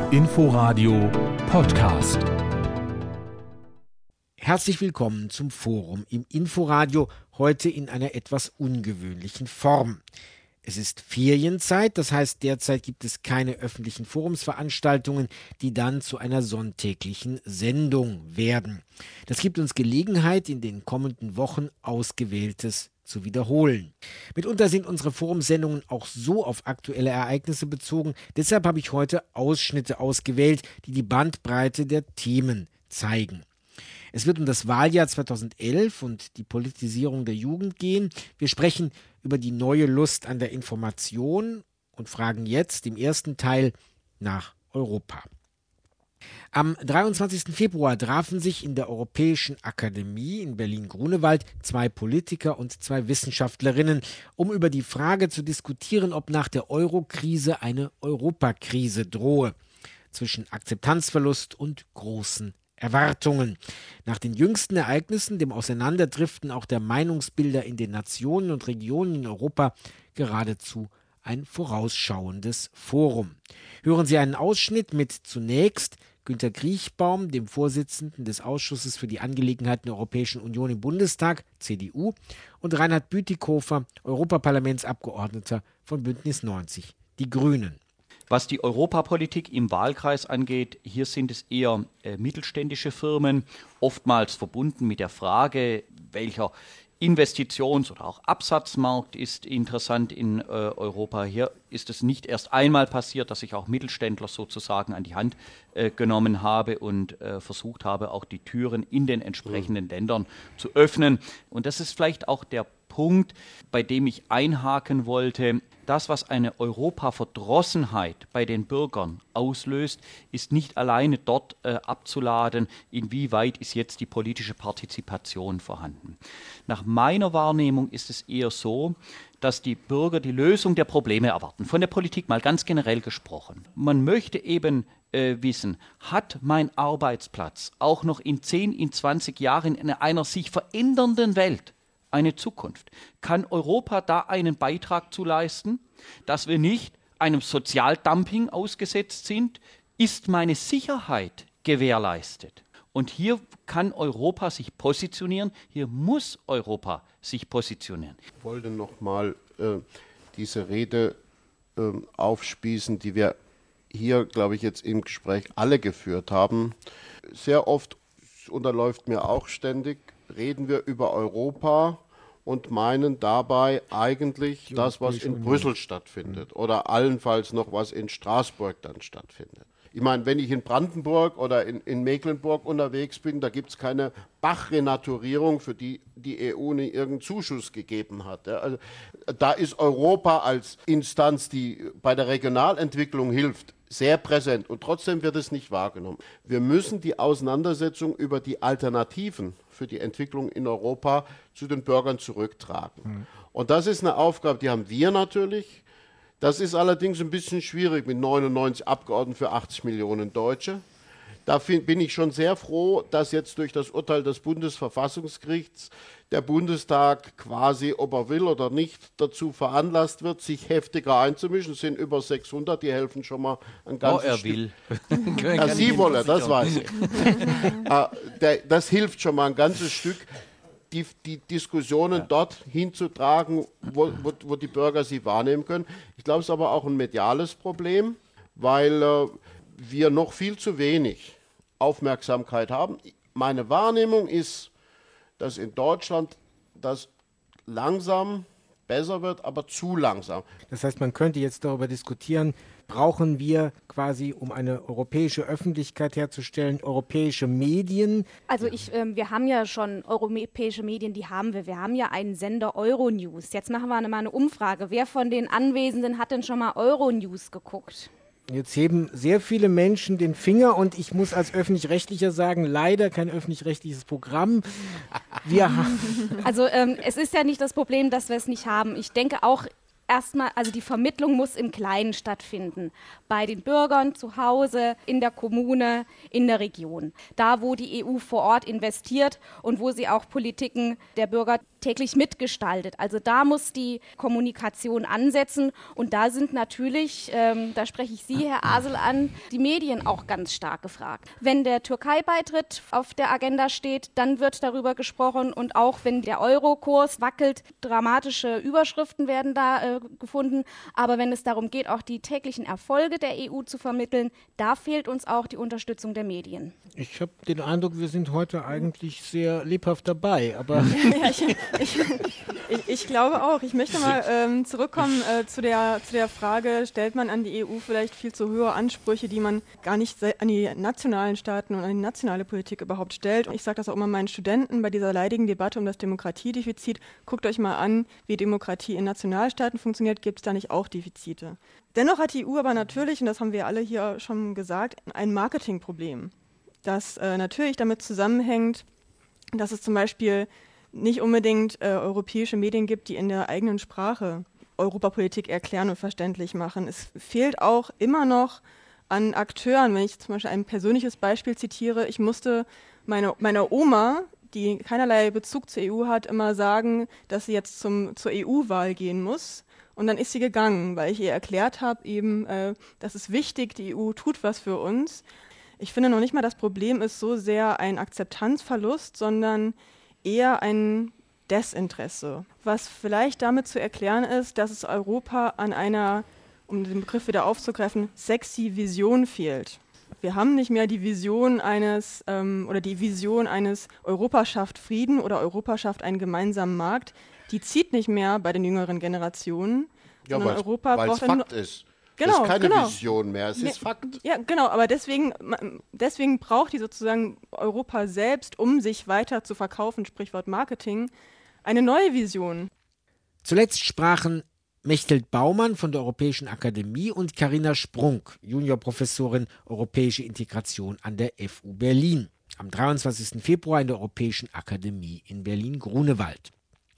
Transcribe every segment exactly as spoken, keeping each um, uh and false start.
Inforadio Podcast. Herzlich willkommen zum Forum im Inforadio, heute in einer etwas ungewöhnlichen Form. Es ist Ferienzeit, das heißt, derzeit gibt es keine öffentlichen Forumsveranstaltungen, die dann zu einer sonntäglichen Sendung werden. Das gibt uns Gelegenheit, in den kommenden Wochen Ausgewähltes zu wiederholen. Mitunter sind unsere Forumsendungen auch so auf aktuelle Ereignisse bezogen. Deshalb habe ich heute Ausschnitte ausgewählt, die die Bandbreite der Themen zeigen. Es wird um das Wahljahr zweitausendelf und die Politisierung der Jugend gehen. Wir sprechen über die neue Lust an der Information und fragen jetzt im ersten Teil nach Europa. Am dreiundzwanzigsten Februar trafen sich in der Europäischen Akademie in Berlin-Grunewald zwei Politiker und zwei Wissenschaftlerinnen, um über die Frage zu diskutieren, ob nach der Euro-Krise eine Europakrise drohe, zwischen Akzeptanzverlust und großen Erwartungen. Nach den jüngsten Ereignissen, dem Auseinanderdriften auch der Meinungsbilder in den Nationen und Regionen in Europa, geradezu ein vorausschauendes Forum. Hören Sie einen Ausschnitt mit zunächst Günter Kriechbaum, dem Vorsitzenden des Ausschusses für die Angelegenheiten der Europäischen Union im Bundestag, C D U, und Reinhard Bütikofer, Europaparlamentsabgeordneter von Bündnis neunzig, die Grünen. Was die Europapolitik im Wahlkreis angeht, hier sind es eher äh, mittelständische Firmen, oftmals verbunden mit der Frage, welcher Investitions- oder auch Absatzmarkt ist interessant in äh, Europa. Hier ist es nicht erst einmal passiert, dass ich auch Mittelständler sozusagen an die Hand äh, genommen habe und äh, versucht habe, auch die Türen in den entsprechenden mhm. Ländern zu öffnen. Und das ist vielleicht auch der Punkt, bei dem ich einhaken wollte. Das, was eine Europaverdrossenheit bei den Bürgern auslöst, ist nicht alleine dort äh, abzuladen, inwieweit ist jetzt die politische Partizipation vorhanden. Nach meiner Wahrnehmung ist es eher so, dass die Bürger die Lösung der Probleme erwarten. Von der Politik mal ganz generell gesprochen. Man möchte eben äh, wissen, hat mein Arbeitsplatz auch noch in zehn, in zwanzig Jahren in einer sich verändernden Welt eine Zukunft? Kann Europa da einen Beitrag zu leisten, dass wir nicht einem Sozialdumping ausgesetzt sind? Ist meine Sicherheit gewährleistet? Und hier kann Europa sich positionieren, hier muss Europa sich positionieren. Ich wollte noch mal äh, diese Rede äh, aufspießen, die wir hier, glaube ich, jetzt im Gespräch alle geführt haben. Sehr oft, unterläuft mir auch ständig, reden wir über Europa und meinen dabei eigentlich das, was in Brüssel stattfindet oder allenfalls noch was in Straßburg dann stattfindet. Ich meine, wenn ich in Brandenburg oder in, in Mecklenburg unterwegs bin, da gibt es keine Bach-Renaturierung, für die die E U nicht irgendeinen Zuschuss gegeben hat. Ja, also, da ist Europa als Instanz, die bei der Regionalentwicklung hilft, sehr präsent und trotzdem wird es nicht wahrgenommen. Wir müssen die Auseinandersetzung über die Alternativen für die Entwicklung in Europa zu den Bürgern zurücktragen. Mhm. Und das ist eine Aufgabe, die haben wir natürlich. Das ist allerdings ein bisschen schwierig mit neunundneunzig Abgeordneten für achtzig Millionen Deutsche. Da bin ich schon sehr froh, dass jetzt durch das Urteil des Bundesverfassungsgerichts der Bundestag quasi, ob er will oder nicht, dazu veranlasst wird, sich heftiger einzumischen. Es sind über sechshundert, die helfen schon mal ein ganzes oh, er Stück. will. Ja, Sie wollen, das weiß ich. Das hilft schon mal ein ganzes Stück, die, die Diskussionen ja. dort hinzutragen, wo, wo, wo die Bürger sie wahrnehmen können. Ich glaube, es ist aber auch ein mediales Problem, weil äh, wir noch viel zu wenig Aufmerksamkeit haben. Meine Wahrnehmung ist, dass in Deutschland das langsam besser wird, aber zu langsam. Das heißt, man könnte jetzt darüber diskutieren, brauchen wir quasi, um eine europäische Öffentlichkeit herzustellen, europäische Medien? Also ich, ähm, wir haben ja schon europäische Medien, die haben wir. Wir haben ja einen Sender Euronews. Jetzt machen wir mal eine Umfrage. Wer von den Anwesenden hat denn schon mal Euronews geguckt? Jetzt heben sehr viele Menschen den Finger und ich muss als Öffentlich-Rechtlicher sagen, leider kein öffentlich-rechtliches Programm. Wir haben also ähm, es ist ja nicht das Problem, dass wir es nicht haben. Ich denke auch, erstmal, also die Vermittlung muss im Kleinen stattfinden. Bei den Bürgern zu Hause, in der Kommune, in der Region. Da, wo die E U vor Ort investiert und wo sie auch Politiken der Bürger täglich mitgestaltet. Also da muss die Kommunikation ansetzen und da sind natürlich, ähm, da spreche ich Sie, Herr Asel, an, die Medien auch ganz stark gefragt. Wenn der Türkei-Beitritt auf der Agenda steht, dann wird darüber gesprochen und auch wenn der Euro-Kurs wackelt, dramatische Überschriften werden da äh, gefunden. Aber wenn es darum geht, auch die täglichen Erfolge der E U zu vermitteln, da fehlt uns auch die Unterstützung der Medien. Ich habe den Eindruck, wir sind heute eigentlich sehr lebhaft dabei, aber ja, ich, ich, ich, ich glaube auch. Ich möchte mal ähm, zurückkommen äh, zu, der, zu der Frage, stellt man an die E U vielleicht viel zu hohe Ansprüche, die man gar nicht an die nationalen Staaten und an die nationale Politik überhaupt stellt. Und ich sage das auch immer meinen Studenten bei dieser leidigen Debatte um das Demokratiedefizit. Guckt euch mal an, wie Demokratie in Nationalstaaten funktioniert, gibt es da nicht auch Defizite. Dennoch hat die E U aber natürlich, und das haben wir alle hier schon gesagt, ein Marketingproblem, das äh, natürlich damit zusammenhängt, dass es zum Beispiel nicht unbedingt äh, europäische Medien gibt, die in der eigenen Sprache Europapolitik erklären und verständlich machen. Es fehlt auch immer noch an Akteuren. Wenn ich zum Beispiel ein persönliches Beispiel zitiere, ich musste meine, meiner Oma, die keinerlei Bezug zur E U hat, immer sagen, dass sie jetzt zum, zur E U-Wahl gehen muss. Und dann ist sie gegangen, weil ich ihr erklärt habe, eben, äh, das ist wichtig, die E U tut was für uns. Ich finde noch nicht mal, das Problem ist so sehr ein Akzeptanzverlust, sondern eher ein Desinteresse. Was vielleicht damit zu erklären ist, dass es Europa an einer, um den Begriff wieder aufzugreifen, sexy Vision fehlt. Wir haben nicht mehr die Vision eines ähm, oder die Vision eines Europa schafft Frieden oder Europa schafft einen gemeinsamen Markt. Die zieht nicht mehr bei den jüngeren Generationen. Ja, weil es Fakt ist. Genau, das ist keine genau. Vision mehr, es ist Fakt. Ja, genau, aber deswegen, deswegen braucht die sozusagen Europa selbst, um sich weiter zu verkaufen, Sprichwort Marketing, eine neue Vision. Zuletzt sprachen Mechthild Baumann von der Europäischen Akademie und Carina Sprunk, Juniorprofessorin Europäische Integration an der F U Berlin, am dreiundzwanzigsten Februar in der Europäischen Akademie in Berlin-Grunewald.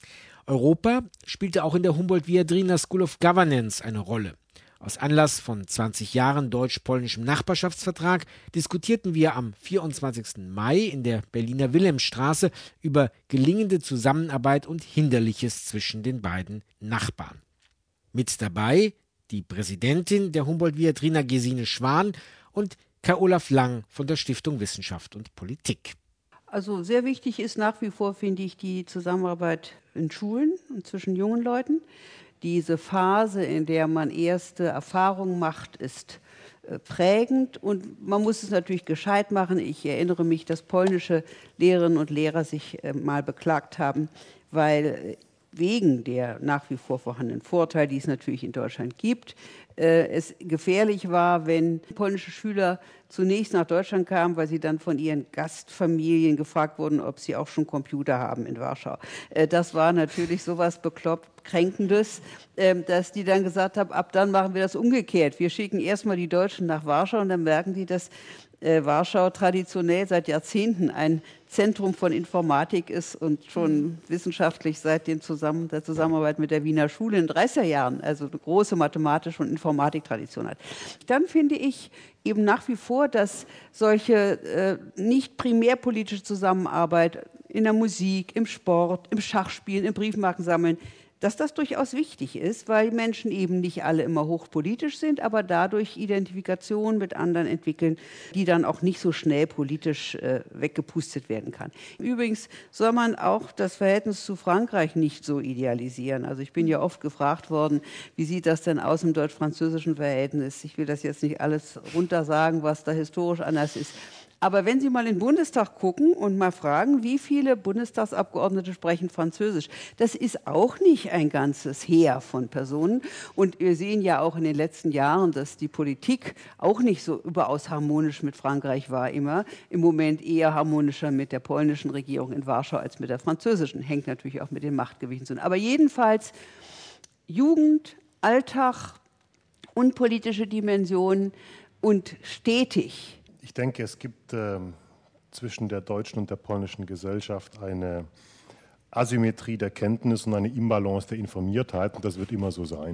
Europa spielte auch in der Humboldt-Viadrina School of Governance eine Rolle. Aus Anlass von zwanzig Jahren deutsch-polnischem Nachbarschaftsvertrag diskutierten wir am vierundzwanzigsten Mai in der Berliner Wilhelmstraße über gelingende Zusammenarbeit und Hinderliches zwischen den beiden Nachbarn. Mit dabei die Präsidentin der Humboldt-Viadrina Gesine Schwan und Kai Olaf Lang von der Stiftung Wissenschaft und Politik. Also sehr wichtig ist nach wie vor, finde ich, die Zusammenarbeit in Schulen und zwischen jungen Leuten. Diese Phase, in der man erste Erfahrungen macht, ist äh, prägend und man muss es natürlich gescheit machen. Ich erinnere mich, dass polnische Lehrerinnen und Lehrer sich äh, mal beklagt haben, weil äh, wegen der nach wie vor vorhandenen Vorteile, die es natürlich in Deutschland gibt, äh, es gefährlich war, wenn polnische Schüler zunächst nach Deutschland kamen, weil sie dann von ihren Gastfamilien gefragt wurden, ob sie auch schon Computer haben in Warschau. Äh, das war natürlich sowas bekloppt, Kränkendes, äh, dass die dann gesagt haben, ab dann machen wir das umgekehrt. Wir schicken erstmal die Deutschen nach Warschau und dann merken die, dass äh, Warschau traditionell seit Jahrzehnten ein Zentrum von Informatik ist und schon wissenschaftlich seit dem Zusammen der Zusammenarbeit mit der Wiener Schule in den dreißiger Jahren, also eine große mathematische und Informatiktradition hat. Dann finde ich eben nach wie vor, dass solche äh, nicht primärpolitische Zusammenarbeit in der Musik, im Sport, im Schachspielen, im Briefmarkensammeln, dass das durchaus wichtig ist, weil Menschen eben nicht alle immer hochpolitisch sind, aber dadurch Identifikation mit anderen entwickeln, die dann auch nicht so schnell politisch äh, weggepustet werden kann. Übrigens soll man auch das Verhältnis zu Frankreich nicht so idealisieren. Also ich bin ja oft gefragt worden, wie sieht das denn aus im deutsch-französischen Verhältnis? Ich will das jetzt nicht alles runtersagen, was da historisch anders ist. Aber wenn Sie mal in den Bundestag gucken und mal fragen, wie viele Bundestagsabgeordnete sprechen Französisch, das ist auch nicht ein ganzes Heer von Personen. Und wir sehen ja auch in den letzten Jahren, dass die Politik auch nicht so überaus harmonisch mit Frankreich war immer. Im Moment eher harmonischer mit der polnischen Regierung in Warschau als mit der französischen. Hängt natürlich auch mit den Machtgewichten zu tun. Aber jedenfalls Jugend, Alltag, unpolitische Dimensionen und stetig. Ich denke, es gibt äh, zwischen der deutschen und der polnischen Gesellschaft eine Asymmetrie der Kenntnis und eine Imbalance der Informiertheit und das wird immer so sein.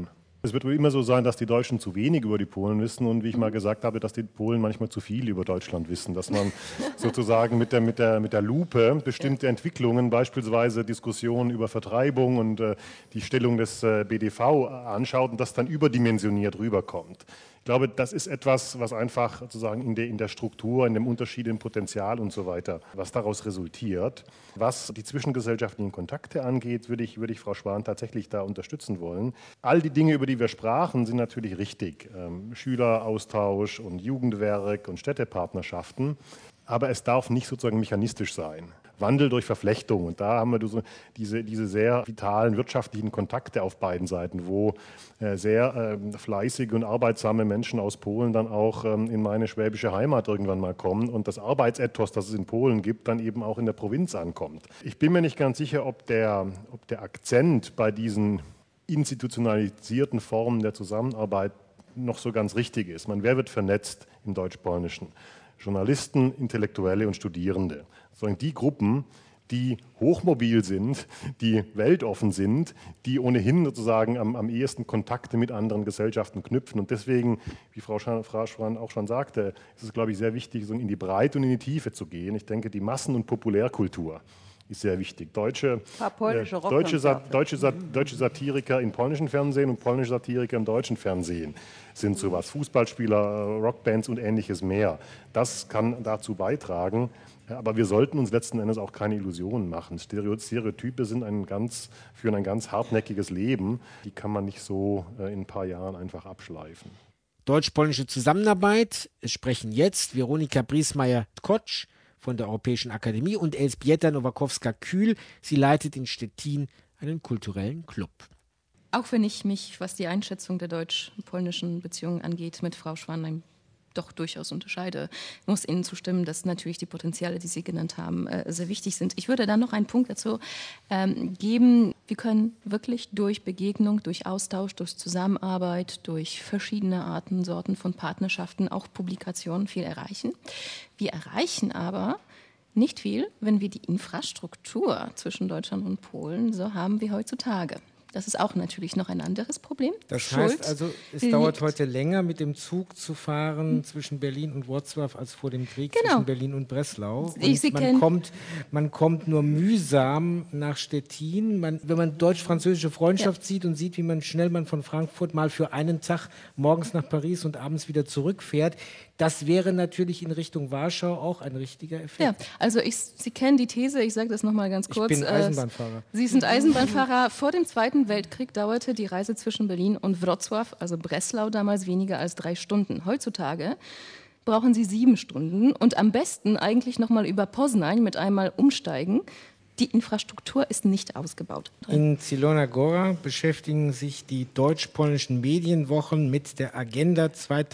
Es wird wohl immer so sein, dass die Deutschen zu wenig über die Polen wissen und wie ich mal gesagt habe, dass die Polen manchmal zu viel über Deutschland wissen, dass man sozusagen mit der, mit der, mit der Lupe bestimmte Entwicklungen, beispielsweise Diskussionen über Vertreibung und äh, die Stellung des äh, B D V anschaut und das dann überdimensioniert rüberkommt. Ich glaube, das ist etwas, was einfach sozusagen in der, in der Struktur, in dem Unterschied im Potenzial und so weiter, was daraus resultiert. Was die zwischengesellschaftlichen Kontakte angeht, würde ich, würde ich Frau Schwan tatsächlich da unterstützen wollen. All die Dinge, über die wir sprachen, sind natürlich richtig. Ähm, Schüleraustausch und Jugendwerk und Städtepartnerschaften. Aber es darf nicht sozusagen mechanistisch sein. Wandel durch Verflechtung. Und da haben wir so diese, diese sehr vitalen wirtschaftlichen Kontakte auf beiden Seiten, wo äh, sehr äh, fleißige und arbeitsame Menschen aus Polen dann auch ähm, in meine schwäbische Heimat irgendwann mal kommen und das Arbeitsethos, das es in Polen gibt, dann eben auch in der Provinz ankommt. Ich bin mir nicht ganz sicher, ob der, ob der Akzent bei diesen institutionalisierten Formen der Zusammenarbeit noch so ganz richtig ist. Man, wer wird vernetzt im Deutsch-Polnischen? Journalisten, Intellektuelle und Studierende. Sondern die Gruppen, die hochmobil sind, die weltoffen sind, die ohnehin sozusagen am, am ehesten Kontakte mit anderen Gesellschaften knüpfen. Und deswegen, wie Frau Schwan auch schon sagte, ist es, glaube ich, sehr wichtig, so in die Breite und in die Tiefe zu gehen. Ich denke, die Massen- und Populärkultur ist sehr wichtig. Deutsche, äh, deutsche, deutsche, deutsche Satiriker in polnischen Fernsehen und polnische Satiriker im deutschen Fernsehen sind sowas. Fußballspieler, Rockbands und ähnliches mehr. Das kann dazu beitragen. Aber wir sollten uns letzten Endes auch keine Illusionen machen. Stereotype sind ein ganz, führen ein ganz hartnäckiges Leben. Die kann man nicht so in ein paar Jahren einfach abschleifen. Deutsch-polnische Zusammenarbeit. Es sprechen jetzt Weronika Briesmeier-Kotsch von der Europäischen Akademie und Elżbieta Nowakowska-Kühl. Sie leitet in Stettin einen kulturellen Club. Auch wenn ich mich, was die Einschätzung der deutsch-polnischen Beziehungen angeht, mit Frau Schwan doch durchaus unterscheide, muss Ihnen zustimmen, dass natürlich die Potenziale, die Sie genannt haben, äh, sehr wichtig sind. Ich würde dann noch einen Punkt dazu ähm, geben. Wir können wirklich durch Begegnung, durch Austausch, durch Zusammenarbeit, durch verschiedene Arten, Sorten von Partnerschaften, auch Publikationen viel erreichen. Wir erreichen aber nicht viel, wenn wir die Infrastruktur zwischen Deutschland und Polen so haben wie heutzutage. Das ist auch natürlich noch ein anderes Problem. Das Schuld heißt also, es liegt. dauert heute länger, mit dem Zug zu fahren zwischen Berlin und Wrocław als vor dem Krieg genau. zwischen Berlin und Breslau. Und ich Sie man, kommt, man kommt nur mühsam nach Stettin. Man, wenn man deutsch-französische Freundschaft ja. sieht und sieht, wie man schnell man von Frankfurt mal für einen Tag morgens nach Paris und abends wieder zurückfährt, das wäre natürlich in Richtung Warschau auch ein richtiger Effekt. Ja, also ich, Sie kennen die These, ich sage das nochmal ganz kurz. Ich bin Eisenbahnfahrer. Äh, Sie sind Eisenbahnfahrer. Vor dem Zweiten Weltkrieg dauerte die Reise zwischen Berlin und Wrocław, also Breslau, damals weniger als drei Stunden. Heutzutage brauchen Sie sieben Stunden und am besten eigentlich nochmal über Poznań mit einmal umsteigen. Die Infrastruktur ist nicht ausgebaut. In Zielona Góra beschäftigen sich die deutsch-polnischen Medienwochen mit der Agenda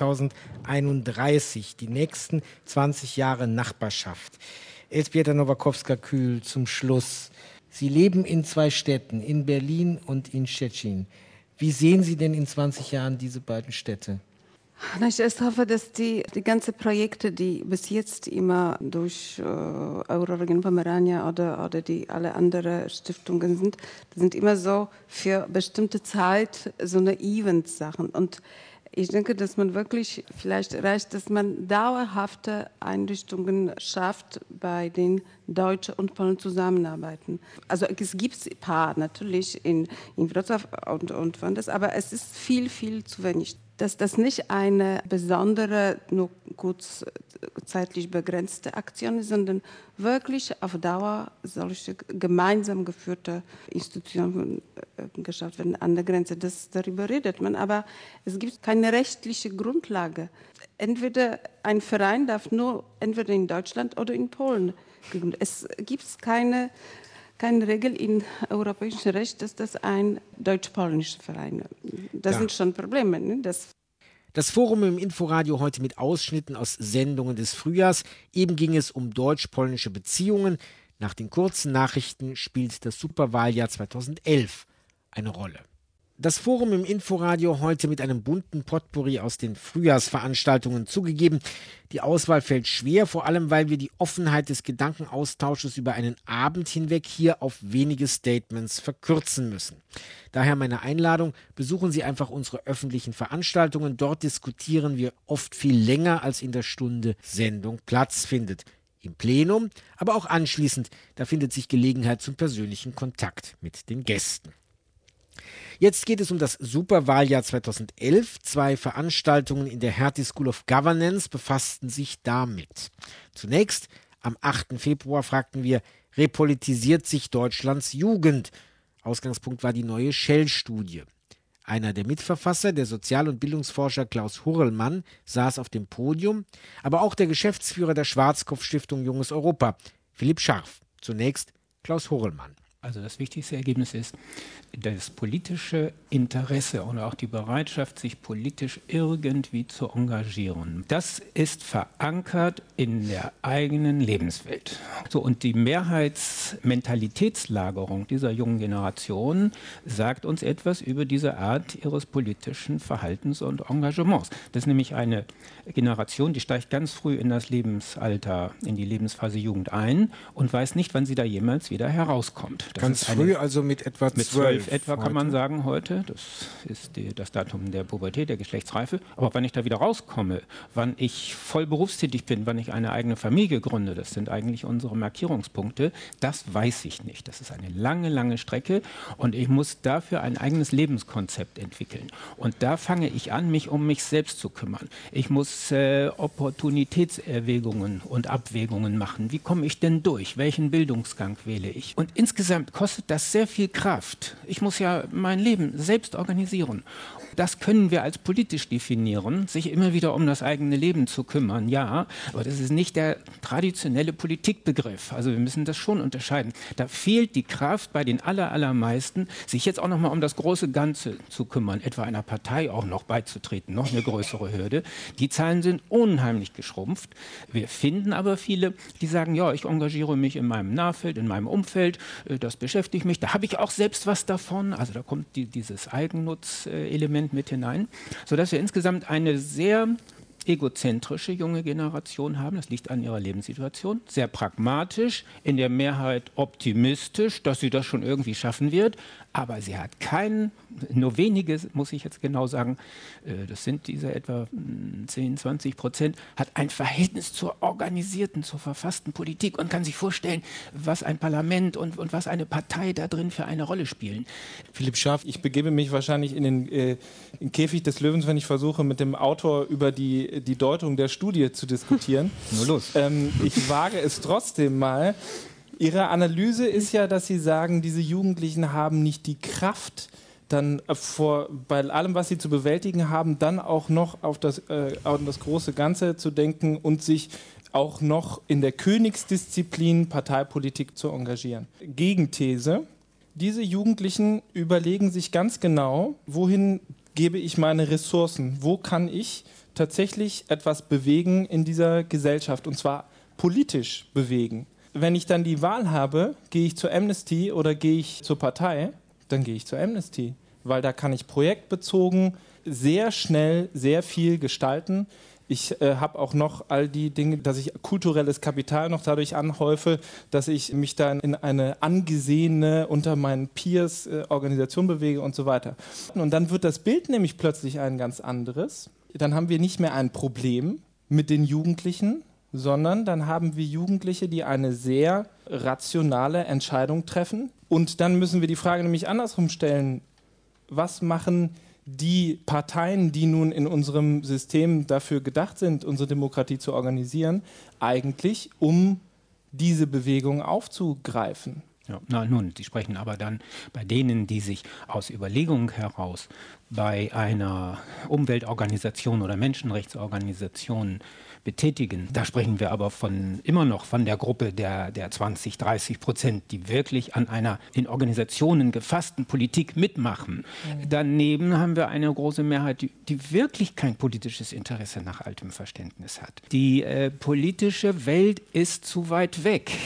zweitausendeinunddreißig, die nächsten zwanzig Jahre Nachbarschaft. Elżbieta Nowakowska-Kühl zum Schluss. Sie leben in zwei Städten, in Berlin und in Szczecin. Wie sehen Sie denn in zwanzig Jahren diese beiden Städte? Ich erst hoffe, dass die, die ganzen Projekte, die bis jetzt immer durch äh, Euroregion Pomerania oder, oder die alle anderen Stiftungen sind, sind immer so für bestimmte Zeit so eine Event-Sachen. Und ich denke, dass man wirklich vielleicht erreicht, dass man dauerhafte Einrichtungen schafft, bei denen Deutsche und Polen zusammenarbeiten. Also es gibt ein paar natürlich in, in Wrocław und, und woanders, aber es ist viel, viel zu wenig. Dass das nicht eine besondere, nur kurz zeitlich begrenzte Aktion ist, sondern wirklich auf Dauer solche gemeinsam geführte Institutionen geschafft werden an der Grenze. Das, darüber redet man, aber es gibt keine rechtliche Grundlage. Entweder ein Verein darf nur entweder in Deutschland oder in Polen gegründet. Es gibt keine keine Regel im europäischen Recht, dass das ein deutsch-polnischer Verein ist. Das ja. sind schon Probleme. Ne? Das Das Forum im Inforadio heute mit Ausschnitten aus Sendungen des Frühjahrs. Eben ging es um deutsch-polnische Beziehungen. Nach den kurzen Nachrichten spielt das Superwahljahr zweitausendelf eine Rolle. Das Forum im Inforadio heute mit einem bunten Potpourri aus den Frühjahrsveranstaltungen. Zugegeben, die Auswahl fällt schwer, vor allem weil wir die Offenheit des Gedankenaustausches über einen Abend hinweg hier auf wenige Statements verkürzen müssen. Daher meine Einladung, besuchen Sie einfach unsere öffentlichen Veranstaltungen. Dort diskutieren wir oft viel länger, als in der Stunde Sendung Platz findet. Im Plenum, aber auch anschließend, da findet sich Gelegenheit zum persönlichen Kontakt mit den Gästen. Jetzt geht es um das Superwahljahr zweitausendelf. Zwei Veranstaltungen in der Hertie School of Governance befassten sich damit. Zunächst, am achten Februar fragten wir, repolitisiert sich Deutschlands Jugend? Ausgangspunkt war die neue Shell-Studie. Einer der Mitverfasser, der Sozial- und Bildungsforscher Klaus Hurrellmann, saß auf dem Podium, aber auch der Geschäftsführer der Schwarzkopf-Stiftung Junges Europa, Philipp Scharf. Zunächst Klaus Hurrellmann. Also das wichtigste Ergebnis ist, das politische Interesse oder auch die Bereitschaft, sich politisch irgendwie zu engagieren. Das ist verankert in der eigenen Lebenswelt. So, und die Mehrheitsmentalitätslagerung dieser jungen Generation sagt uns etwas über diese Art ihres politischen Verhaltens und Engagements. Das ist nämlich eine Generation, die steigt ganz früh in das Lebensalter, in die Lebensphase Jugend ein und weiß nicht, wann sie da jemals wieder herauskommt. Das Ganz früh, also mit etwa mit zwölf. zwölf etwa kann man sagen heute. Das ist die, das Datum der Pubertät, der Geschlechtsreife. Aber wann ich da wieder rauskomme, wann ich voll berufstätig bin, wann ich eine eigene Familie gründe, das sind eigentlich unsere Markierungspunkte. Das weiß ich nicht. Das ist eine lange, lange Strecke und ich muss dafür ein eigenes Lebenskonzept entwickeln. Und da fange ich an, mich um mich selbst zu kümmern. Ich muss äh, Opportunitätserwägungen und Abwägungen machen. Wie komme ich denn durch? Welchen Bildungsgang wähle ich? Und insgesamt kostet das sehr viel Kraft. Ich muss ja mein Leben selbst organisieren. Das können wir als politisch definieren, sich immer wieder um das eigene Leben zu kümmern, ja, aber das ist nicht der traditionelle Politikbegriff. Also wir müssen das schon unterscheiden. Da fehlt die Kraft bei den aller, allermeisten, sich jetzt auch noch mal um das große Ganze zu kümmern, etwa einer Partei auch noch beizutreten, noch eine größere Hürde. Die Zahlen sind unheimlich geschrumpft. Wir finden aber viele, die sagen, ja, ich engagiere mich in meinem Nahfeld, in meinem Umfeld, das beschäftigt mich, da habe ich auch selbst was davon. Also da kommt die, dieses Eigennutzelement mit hinein, sodass wir insgesamt eine sehr egozentrische junge Generation haben. Das liegt an ihrer Lebenssituation. Sehr pragmatisch, in der Mehrheit optimistisch, dass sie das schon irgendwie schaffen wird. Aber sie hat keinen, nur wenige, muss ich jetzt genau sagen, das sind diese etwa zehn, zwanzig Prozent, hat ein Verhältnis zur organisierten, zur verfassten Politik und kann sich vorstellen, was ein Parlament und, und was eine Partei da drin für eine Rolle spielen. Philipp Scharf, ich begebe mich wahrscheinlich in den, äh, in den Käfig des Löwens, wenn ich versuche, mit dem Autor über die, die Deutung der Studie zu diskutieren. Nur los. Ähm, ich wage es trotzdem mal. Ihre Analyse ist ja, dass Sie sagen, diese Jugendlichen haben nicht die Kraft, dann vor, bei allem, was sie zu bewältigen haben, dann auch noch auf das, äh, auf das große Ganze zu denken und sich auch noch in der Königsdisziplin Parteipolitik zu engagieren. Gegenthese: Diese Jugendlichen überlegen sich ganz genau, wohin gebe ich meine Ressourcen, wo kann ich tatsächlich etwas bewegen in dieser Gesellschaft, und zwar politisch bewegen. Wenn ich dann die Wahl habe, gehe ich zur Amnesty oder gehe ich zur Partei, dann gehe ich zur Amnesty, weil da kann ich projektbezogen sehr schnell sehr viel gestalten. Ich äh, habe auch noch all die Dinge, dass ich kulturelles Kapital noch dadurch anhäufe, dass ich mich dann in eine angesehene, unter meinen Peers äh, Organisation bewege und so weiter. Und dann wird das Bild nämlich plötzlich ein ganz anderes. Dann haben wir nicht mehr ein Problem mit den Jugendlichen, sondern dann haben wir Jugendliche, die eine sehr rationale Entscheidung treffen. Und dann müssen wir die Frage nämlich andersrum stellen: Was machen die Parteien, die nun in unserem System dafür gedacht sind, unsere Demokratie zu organisieren, eigentlich, um diese Bewegung aufzugreifen? Ja, na nun, Sie sprechen aber dann bei denen, die sich aus Überlegungen heraus bei einer Umweltorganisation oder Menschenrechtsorganisation betätigen. Da sprechen wir aber von immer noch von der Gruppe der, der zwanzig, dreißig Prozent, die wirklich an einer in Organisationen gefassten Politik mitmachen. Mhm. Daneben haben wir eine große Mehrheit, die, die wirklich kein politisches Interesse nach altem Verständnis hat. Die äh, politische Welt ist zu weit weg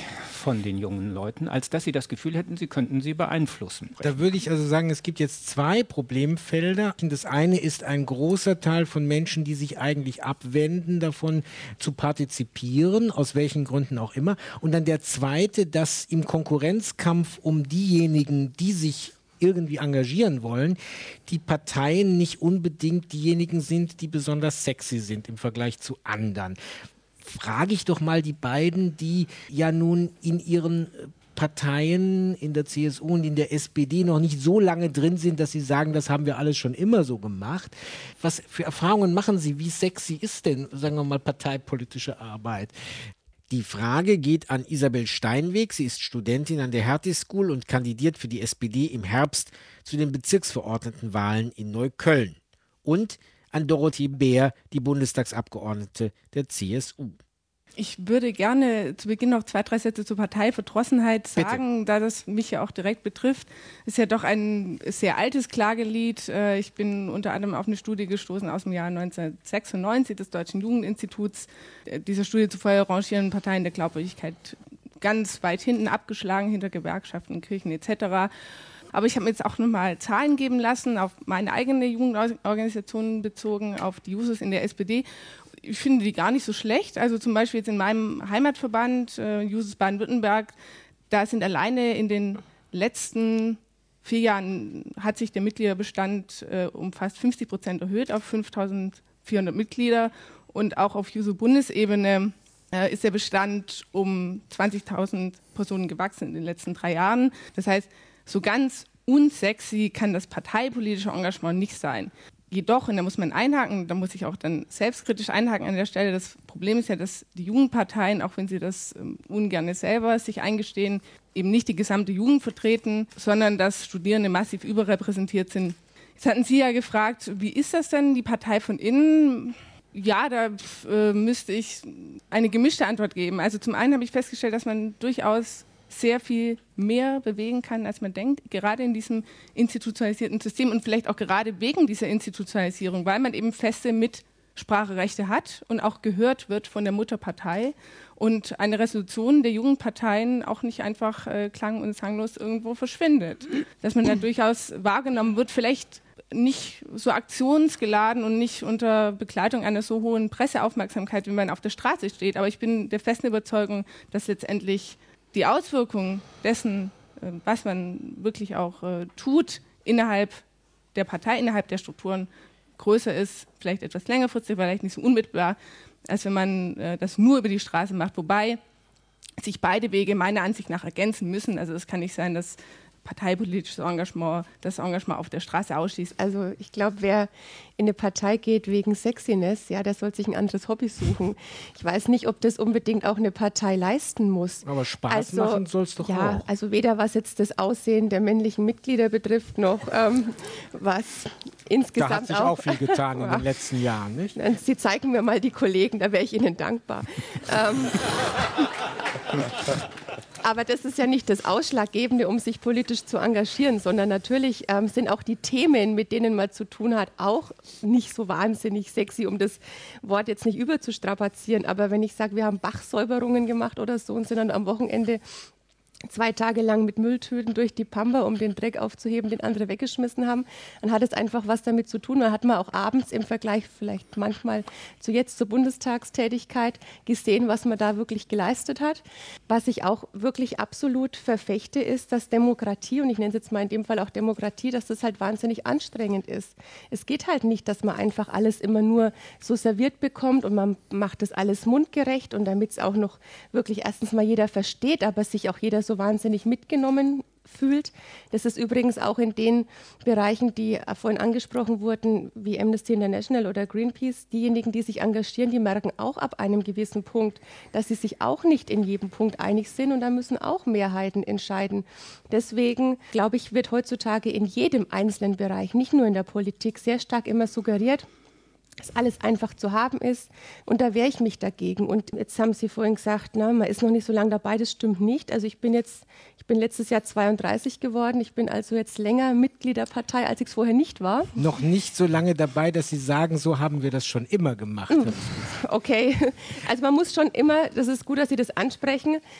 von den jungen Leuten, als dass sie das Gefühl hätten, sie könnten sie beeinflussen. Da würde ich also sagen, es gibt jetzt zwei Problemfelder. Das eine ist ein großer Teil von Menschen, die sich eigentlich abwenden, davon zu partizipieren, aus welchen Gründen auch immer. Und dann der zweite, dass im Konkurrenzkampf um diejenigen, die sich irgendwie engagieren wollen, die Parteien nicht unbedingt diejenigen sind, die besonders sexy sind im Vergleich zu anderen. Frage ich doch mal die beiden, die ja nun in ihren Parteien, in der C S U und in der S P D noch nicht so lange drin sind, dass sie sagen, das haben wir alles schon immer so gemacht. Was für Erfahrungen machen Sie? Wie sexy ist denn, sagen wir mal, parteipolitische Arbeit? Die Frage geht an Isabel Steinweg. Sie ist Studentin an der Hertie School und kandidiert für die S P D im Herbst zu den Bezirksverordnetenwahlen in Neukölln. Und an Dorothee Bär, die Bundestagsabgeordnete der C S U. Ich würde gerne zu Beginn noch zwei, drei Sätze zur Parteiverdrossenheit sagen, Bitte. Da das mich ja auch direkt betrifft. Ist ja doch ein sehr altes Klagelied. Ich bin unter anderem auf eine Studie gestoßen aus dem Jahr neunzehnhundertsechsundneunzig des Deutschen Jugendinstituts. Dieser Studie zufolge rangieren Parteien der Glaubwürdigkeit ganz weit hinten abgeschlagen, hinter Gewerkschaften, Kirchen et cetera. Aber ich habe mir jetzt auch nochmal Zahlen geben lassen, auf meine eigene Jugendorganisation bezogen, auf die Jusos in der S P D. Ich finde die gar nicht so schlecht. Also zum Beispiel jetzt in meinem Heimatverband, äh, Jusos Baden-Württemberg, da sind alleine in den letzten vier Jahren hat sich der Mitgliederbestand äh, um fast fünfzig Prozent erhöht auf fünftausendvierhundert Mitglieder. Und auch auf Juso-Bundesebene äh, ist der Bestand um zwanzigtausend Personen gewachsen in den letzten drei Jahren. Das heißt, so ganz unsexy kann das parteipolitische Engagement nicht sein. Jedoch, und da muss man einhaken, da muss ich auch dann selbstkritisch einhaken an der Stelle, das Problem ist ja, dass die Jugendparteien, auch wenn sie das ähm, ungern selber sich eingestehen, eben nicht die gesamte Jugend vertreten, sondern dass Studierende massiv überrepräsentiert sind. Jetzt hatten Sie ja gefragt, wie ist das denn, die Partei von innen? Ja, da äh, müsste ich eine gemischte Antwort geben. Also zum einen habe ich festgestellt, dass man durchaus sehr viel mehr bewegen kann, als man denkt, gerade in diesem institutionalisierten System und vielleicht auch gerade wegen dieser Institutionalisierung, weil man eben feste Mitspracherechte hat und auch gehört wird von der Mutterpartei und eine Resolution der Jugendparteien auch nicht einfach äh, klang- und sanglos irgendwo verschwindet. Dass man da durchaus wahrgenommen wird, vielleicht nicht so aktionsgeladen und nicht unter Begleitung einer so hohen Presseaufmerksamkeit, wie man auf der Straße steht, aber ich bin der festen Überzeugung, dass letztendlich die Auswirkung dessen, was man wirklich auch äh, tut, innerhalb der Partei, innerhalb der Strukturen größer ist, vielleicht etwas längerfristig, vielleicht nicht so unmittelbar, als wenn man äh, das nur über die Straße macht. Wobei sich beide Wege meiner Ansicht nach ergänzen müssen. Also es kann nicht sein, dass parteipolitisches Engagement das Engagement auf der Straße ausschließt. Also ich glaube, wer in eine Partei geht wegen Sexiness, ja, der soll sich ein anderes Hobby suchen. Ich weiß nicht, ob das unbedingt auch eine Partei leisten muss. Aber Spaß also, machen soll es doch ja, auch. Ja, also weder was jetzt das Aussehen der männlichen Mitglieder betrifft, noch ähm, was insgesamt Da hat sich auch, auch viel getan in den letzten Jahren, nicht? Sie zeigen mir mal die Kollegen, da wäre ich Ihnen dankbar. ähm, Aber das ist ja nicht das Ausschlaggebende, um sich politisch zu engagieren, sondern natürlich ähm, sind auch die Themen, mit denen man zu tun hat, auch nicht so wahnsinnig sexy, um das Wort jetzt nicht überzustrapazieren. Aber wenn ich sage, wir haben Bachsäuberungen gemacht oder so und sind dann am Wochenende zwei Tage lang mit Mülltüten durch die Pampa, um den Dreck aufzuheben, den andere weggeschmissen haben, dann hat es einfach was damit zu tun. Dann hat man auch abends im Vergleich vielleicht manchmal zu jetzt zur Bundestagstätigkeit gesehen, was man da wirklich geleistet hat. Was ich auch wirklich absolut verfechte, ist, dass Demokratie, und ich nenne es jetzt mal in dem Fall auch Demokratie, dass das halt wahnsinnig anstrengend ist. Es geht halt nicht, dass man einfach alles immer nur so serviert bekommt und man macht das alles mundgerecht und damit es auch noch wirklich erstens mal jeder versteht, aber sich auch jeder so wahnsinnig mitgenommen fühlt. Das ist übrigens auch in den Bereichen, die vorhin angesprochen wurden, wie Amnesty International oder Greenpeace, diejenigen, die sich engagieren, die merken auch ab einem gewissen Punkt, dass sie sich auch nicht in jedem Punkt einig sind und da müssen auch Mehrheiten entscheiden. Deswegen, glaube ich, wird heutzutage in jedem einzelnen Bereich, nicht nur in der Politik, sehr stark immer suggeriert, dass alles einfach zu haben ist und da wehre ich mich dagegen. Und jetzt haben Sie vorhin gesagt, na, man ist noch nicht so lange dabei, das stimmt nicht. Also ich bin jetzt, ich bin letztes Jahr zweiunddreißig geworden, ich bin also jetzt länger Mitglied der Partei, als ich es vorher nicht war. Noch nicht so lange dabei, dass Sie sagen, so haben wir das schon immer gemacht. Okay, also man muss schon immer, das ist gut, dass Sie das ansprechen,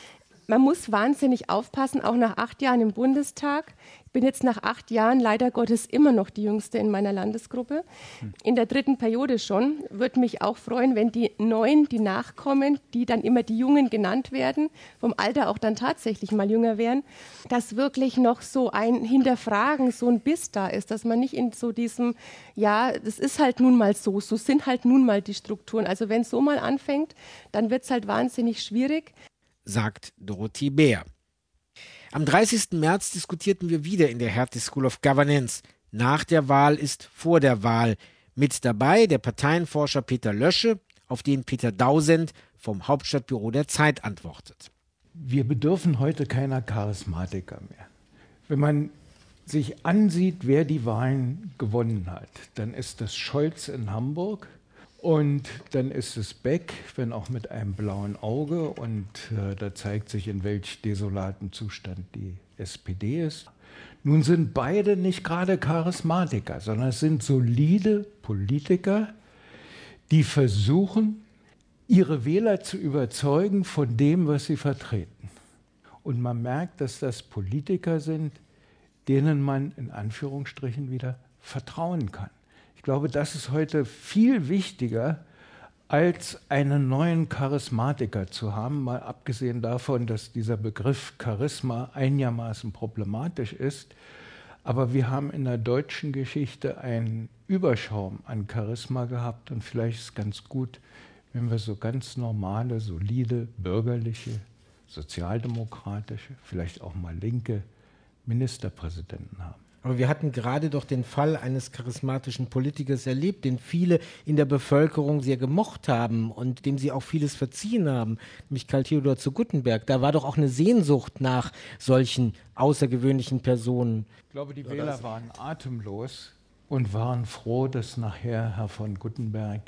man muss wahnsinnig aufpassen, auch nach acht Jahren im Bundestag. Ich bin jetzt nach acht Jahren leider Gottes immer noch die Jüngste in meiner Landesgruppe. In der dritten Periode schon. Würde mich auch freuen, wenn die Neuen, die nachkommen, die dann immer die Jungen genannt werden, vom Alter auch dann tatsächlich mal jünger wären, dass wirklich noch so ein Hinterfragen, so ein Biss da ist, dass man nicht in so diesem, ja, das ist halt nun mal so, so sind halt nun mal die Strukturen. Also wenn es so mal anfängt, dann wird es halt wahnsinnig schwierig. Sagt Dorothee Bär. Am dreißigsten März diskutierten wir wieder in der Hertie School of Governance. Nach der Wahl ist vor der Wahl. Mit dabei der Parteienforscher Peter Lösche, auf den Peter Dausend vom Hauptstadtbüro der Zeit antwortet. Wir bedürfen heute keiner Charismatiker mehr. Wenn man sich ansieht, wer die Wahlen gewonnen hat, dann ist das Scholz in Hamburg. Und dann ist es Beck, wenn auch mit einem blauen Auge. Und äh, da zeigt sich, in welch desolaten Zustand die S P D ist. Nun sind beide nicht gerade Charismatiker, sondern es sind solide Politiker, die versuchen, ihre Wähler zu überzeugen von dem, was sie vertreten. Und man merkt, dass das Politiker sind, denen man in Anführungsstrichen wieder vertrauen kann. Ich glaube, das ist heute viel wichtiger, als einen neuen Charismatiker zu haben, mal abgesehen davon, dass dieser Begriff Charisma einigermaßen problematisch ist. Aber wir haben in der deutschen Geschichte einen Überschaum an Charisma gehabt und vielleicht ist es ganz gut, wenn wir so ganz normale, solide, bürgerliche, sozialdemokratische, vielleicht auch mal linke Ministerpräsidenten haben. Aber wir hatten gerade doch den Fall eines charismatischen Politikers erlebt, den viele in der Bevölkerung sehr gemocht haben und dem sie auch vieles verziehen haben, nämlich Karl Theodor zu Guttenberg. Da war doch auch eine Sehnsucht nach solchen außergewöhnlichen Personen. Ich glaube, die Wähler waren atemlos und waren froh, dass nachher Herr von Guttenberg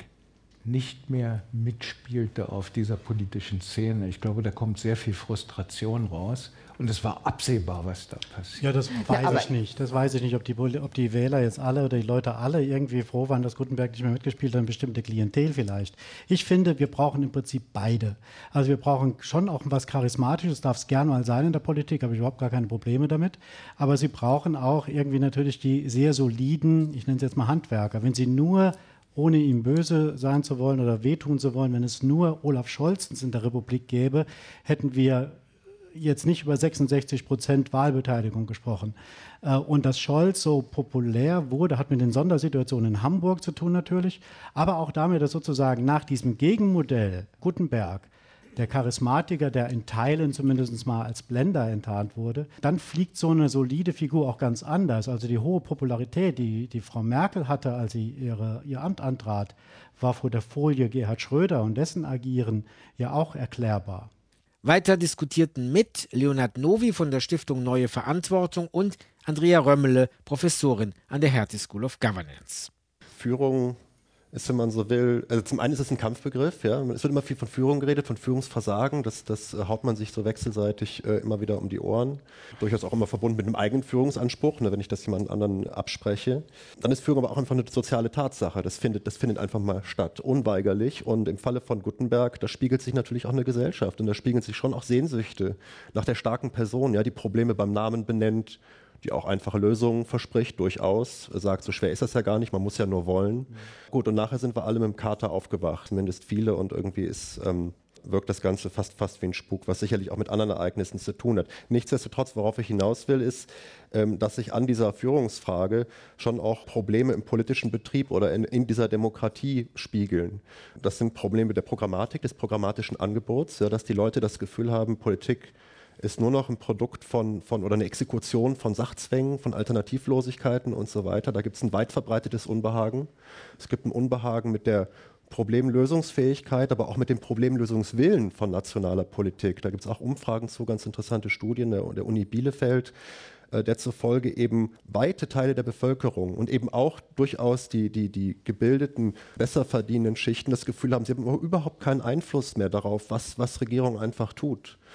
nicht mehr mitspielte auf dieser politischen Szene. Ich glaube, da kommt sehr viel Frustration raus. Und es war absehbar, was da passiert. Ja, das weiß ja, ich nicht. Das weiß ich nicht, ob die, ob die Wähler jetzt alle oder die Leute alle irgendwie froh waren, dass Guttenberg nicht mehr mitgespielt hat, eine bestimmte Klientel vielleicht. Ich finde, wir brauchen im Prinzip beide. Also wir brauchen schon auch was Charismatisches, darf es gerne mal sein in der Politik, habe ich überhaupt gar keine Probleme damit. Aber sie brauchen auch irgendwie natürlich die sehr soliden, ich nenne es jetzt mal Handwerker. Wenn sie nur, ohne ihm böse sein zu wollen oder wehtun zu wollen, wenn es nur Olaf Scholzens in der Republik gäbe, hätten wir jetzt nicht über sechsundsechzig Prozent Wahlbeteiligung gesprochen. Und dass Scholz so populär wurde, hat mit den Sondersituationen in Hamburg zu tun natürlich, aber auch damit, dass sozusagen nach diesem Gegenmodell Guttenberg, der Charismatiker, der in Teilen zumindest mal als Blender enttarnt wurde, dann fliegt so eine solide Figur auch ganz anders. Also die hohe Popularität, die, die Frau Merkel hatte, als sie ihre, ihr Amt antrat, war vor der Folie Gerhard Schröder und dessen Agieren ja auch erklärbar. Weiter diskutierten mit Leonhard Novi von der Stiftung Neue Verantwortung und Andrea Römmele, Professorin an der Hertie School of Governance. Führung ist, wenn man so will, also zum einen ist es ein Kampfbegriff, ja. Es wird immer viel von Führung geredet, von Führungsversagen, das, das äh, haut man sich so wechselseitig äh, immer wieder um die Ohren. Durchaus auch immer verbunden mit einem eigenen Führungsanspruch, ne, wenn ich das jemand anderen abspreche. Dann ist Führung aber auch einfach eine soziale Tatsache, das findet, das findet einfach mal statt, unweigerlich. Und im Falle von Guttenberg, da spiegelt sich natürlich auch eine Gesellschaft und da spiegeln sich schon auch Sehnsüchte nach der starken Person, ja, die Probleme beim Namen benennt, die auch einfache Lösungen verspricht, durchaus, sagt, so schwer ist das ja gar nicht, man muss ja nur wollen. Mhm. Gut, und nachher sind wir alle mit dem Kater aufgewacht, zumindest viele, und irgendwie ist, ähm, wirkt das Ganze fast, fast wie ein Spuk, was sicherlich auch mit anderen Ereignissen zu tun hat. Nichtsdestotrotz, worauf ich hinaus will, ist, ähm, dass sich an dieser Führungsfrage schon auch Probleme im politischen Betrieb oder in, in dieser Demokratie spiegeln. Das sind Probleme der Programmatik, des programmatischen Angebots, ja, dass die Leute das Gefühl haben, Politik ist nur noch ein Produkt von, von oder eine Exekution von Sachzwängen, von Alternativlosigkeiten und so weiter. Da gibt es ein weit verbreitetes Unbehagen. Es gibt ein Unbehagen mit der Problemlösungsfähigkeit, aber auch mit dem Problemlösungswillen von nationaler Politik. Da gibt es auch Umfragen zu, ganz interessante Studien der, der Uni Bielefeld, äh, der zufolge eben weite Teile der Bevölkerung und eben auch durchaus die, die, die gebildeten, besser verdienenden Schichten das Gefühl haben, sie haben überhaupt keinen Einfluss mehr darauf, was, was Regierung einfach tut.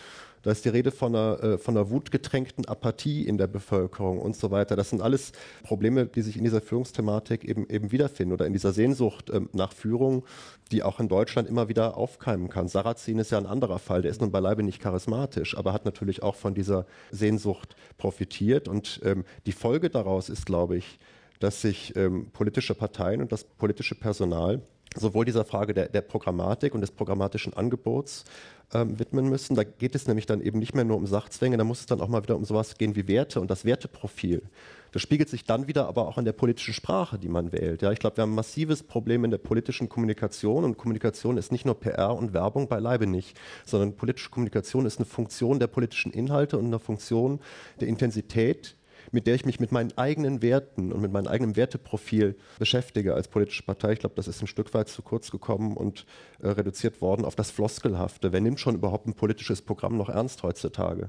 Da ist die Rede von einer, äh, von einer wutgetränkten Apathie in der Bevölkerung und so weiter. Das sind alles Probleme, die sich in dieser Führungsthematik eben, eben wiederfinden oder in dieser Sehnsucht ähm, nach Führung, die auch in Deutschland immer wieder aufkeimen kann. Sarrazin ist ja ein anderer Fall, der ist nun beileibe nicht charismatisch, aber hat natürlich auch von dieser Sehnsucht profitiert. Und ähm, die Folge daraus ist, glaube ich, dass sich ähm, politische Parteien und das politische Personal sowohl dieser Frage der, der Programmatik und des programmatischen Angebots ähm, widmen müssen. Da geht es nämlich dann eben nicht mehr nur um Sachzwänge, da muss es dann auch mal wieder um sowas gehen wie Werte und das Werteprofil. Das spiegelt sich dann wieder aber auch in der politischen Sprache, die man wählt. Ja, ich glaube, wir haben ein massives Problem in der politischen Kommunikation und Kommunikation ist nicht nur P R und Werbung, beileibe nicht, sondern politische Kommunikation ist eine Funktion der politischen Inhalte und eine Funktion der Intensität, mit der ich mich mit meinen eigenen Werten und mit meinem eigenen Werteprofil beschäftige als politische Partei. Ich glaube, das ist ein Stück weit zu kurz gekommen und äh, reduziert worden auf das Floskelhafte. Wer nimmt schon überhaupt ein politisches Programm noch ernst heutzutage?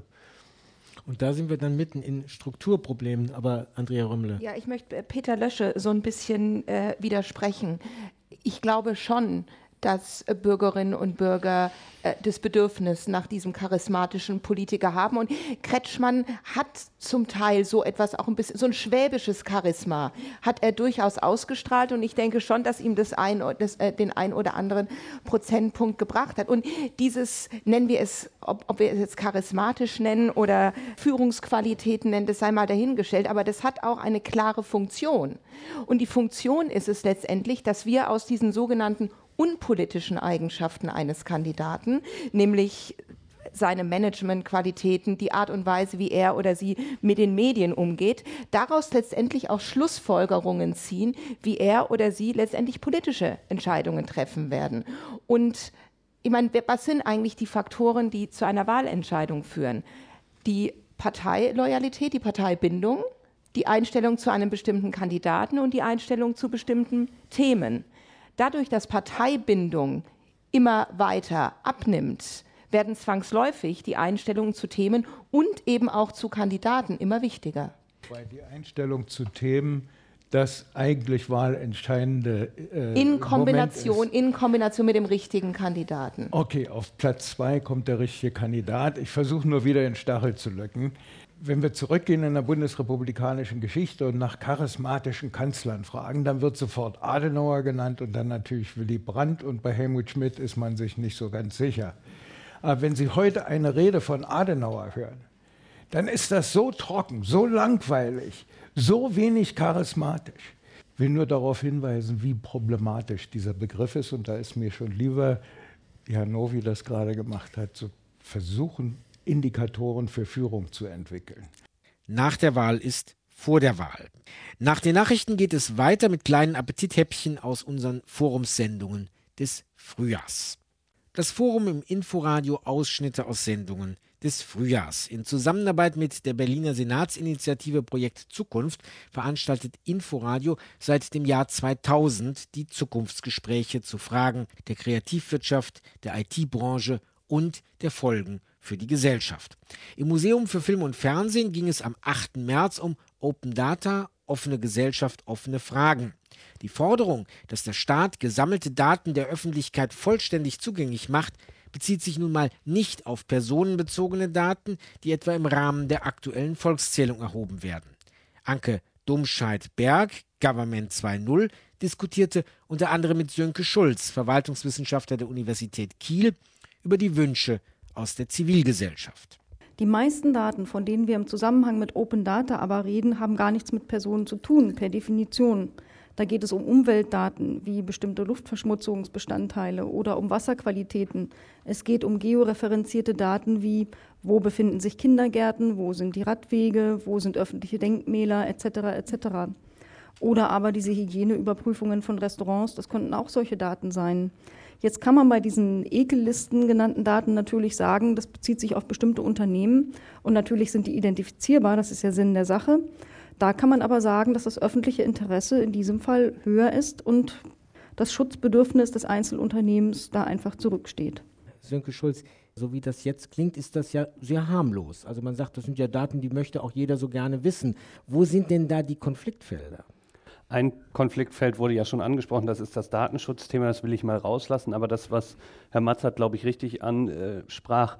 Und da sind wir dann mitten in Strukturproblemen. Aber Andrea Römmle. Ja, ich möchte Peter Lösche so ein bisschen äh, widersprechen. Ich glaube schon, dass äh, Bürgerinnen und Bürger äh, das Bedürfnis nach diesem charismatischen Politiker haben. Und Kretschmann hat zum Teil so etwas, auch ein bisschen, so ein schwäbisches Charisma, hat er durchaus ausgestrahlt. Und ich denke schon, dass ihm das ein, das, äh, den ein oder anderen Prozentpunkt gebracht hat. Und dieses, nennen wir es, ob, ob wir es jetzt charismatisch nennen oder Führungsqualitäten nennen, das sei mal dahingestellt. Aber das hat auch eine klare Funktion. Und die Funktion ist es letztendlich, dass wir aus diesen sogenannten unpolitischen Eigenschaften eines Kandidaten, nämlich seine Managementqualitäten, die Art und Weise, wie er oder sie mit den Medien umgeht, daraus letztendlich auch Schlussfolgerungen ziehen, wie er oder sie letztendlich politische Entscheidungen treffen werden. Und ich meine, was sind eigentlich die Faktoren, die zu einer Wahlentscheidung führen? Die Parteiloyalität, die Parteibindung, die Einstellung zu einem bestimmten Kandidaten und die Einstellung zu bestimmten Themen. Dadurch, dass Parteibindung immer weiter abnimmt, werden zwangsläufig die Einstellungen zu Themen und eben auch zu Kandidaten immer wichtiger. Weil die Einstellung zu Themen das eigentlich wahlentscheidende äh, in Kombination, Moment ist. in Kombination mit dem richtigen Kandidaten. Okay, auf Platz zwei kommt der richtige Kandidat. Ich versuche nur wieder den Stachel zu löcken. Wenn wir zurückgehen in der bundesrepublikanischen Geschichte und nach charismatischen Kanzlern fragen, dann wird sofort Adenauer genannt und dann natürlich Willy Brandt und bei Helmut Schmidt ist man sich nicht so ganz sicher. Aber wenn Sie heute eine Rede von Adenauer hören, dann ist das so trocken, so langweilig, so wenig charismatisch. Ich will nur darauf hinweisen, wie problematisch dieser Begriff ist und da ist mir schon lieber, wie Herr Novi das gerade gemacht hat, zu versuchen, Indikatoren für Führung zu entwickeln. Nach der Wahl ist vor der Wahl. Nach den Nachrichten geht es weiter mit kleinen Appetithäppchen aus unseren Forumssendungen des Frühjahrs. Das Forum im Inforadio Ausschnitte aus Sendungen des Frühjahrs. In Zusammenarbeit mit der Berliner Senatsinitiative Projekt Zukunft veranstaltet Inforadio seit dem Jahr zweitausend die Zukunftsgespräche zu Fragen der Kreativwirtschaft, der I T-Branche und der Folgen für die Gesellschaft. Im Museum für Film und Fernsehen ging es am achten März um Open Data, offene Gesellschaft, offene Fragen. Die Forderung, dass der Staat gesammelte Daten der Öffentlichkeit vollständig zugänglich macht, bezieht sich nun mal nicht auf personenbezogene Daten, die etwa im Rahmen der aktuellen Volkszählung erhoben werden. Anke Domscheit-Berg, Government zwei Punkt null, diskutierte unter anderem mit Sönke Schulz, Verwaltungswissenschaftler der Universität Kiel, über die Wünsche aus der Zivilgesellschaft. Die meisten Daten, von denen wir im Zusammenhang mit Open Data aber reden, haben gar nichts mit Personen zu tun, per Definition. Da geht es um Umweltdaten wie bestimmte Luftverschmutzungsbestandteile oder um Wasserqualitäten. Es geht um georeferenzierte Daten wie, wo befinden sich Kindergärten, wo sind die Radwege, wo sind öffentliche Denkmäler et cetera et cetera. Oder aber diese Hygieneüberprüfungen von Restaurants, das könnten auch solche Daten sein. Jetzt kann man bei diesen Ekellisten genannten Daten natürlich sagen, das bezieht sich auf bestimmte Unternehmen und natürlich sind die identifizierbar, das ist ja Sinn der Sache. Da kann man aber sagen, dass das öffentliche Interesse in diesem Fall höher ist und das Schutzbedürfnis des Einzelunternehmens da einfach zurücksteht. Sönke Schulz, so wie das jetzt klingt, ist das ja sehr harmlos. Also man sagt, das sind ja Daten, die möchte auch jeder so gerne wissen. Wo sind denn da die Konfliktfelder? Ein Konfliktfeld wurde ja schon angesprochen, das ist das Datenschutzthema, das will ich mal rauslassen. Aber das, was Herr Matzert, glaube ich, richtig ansprach,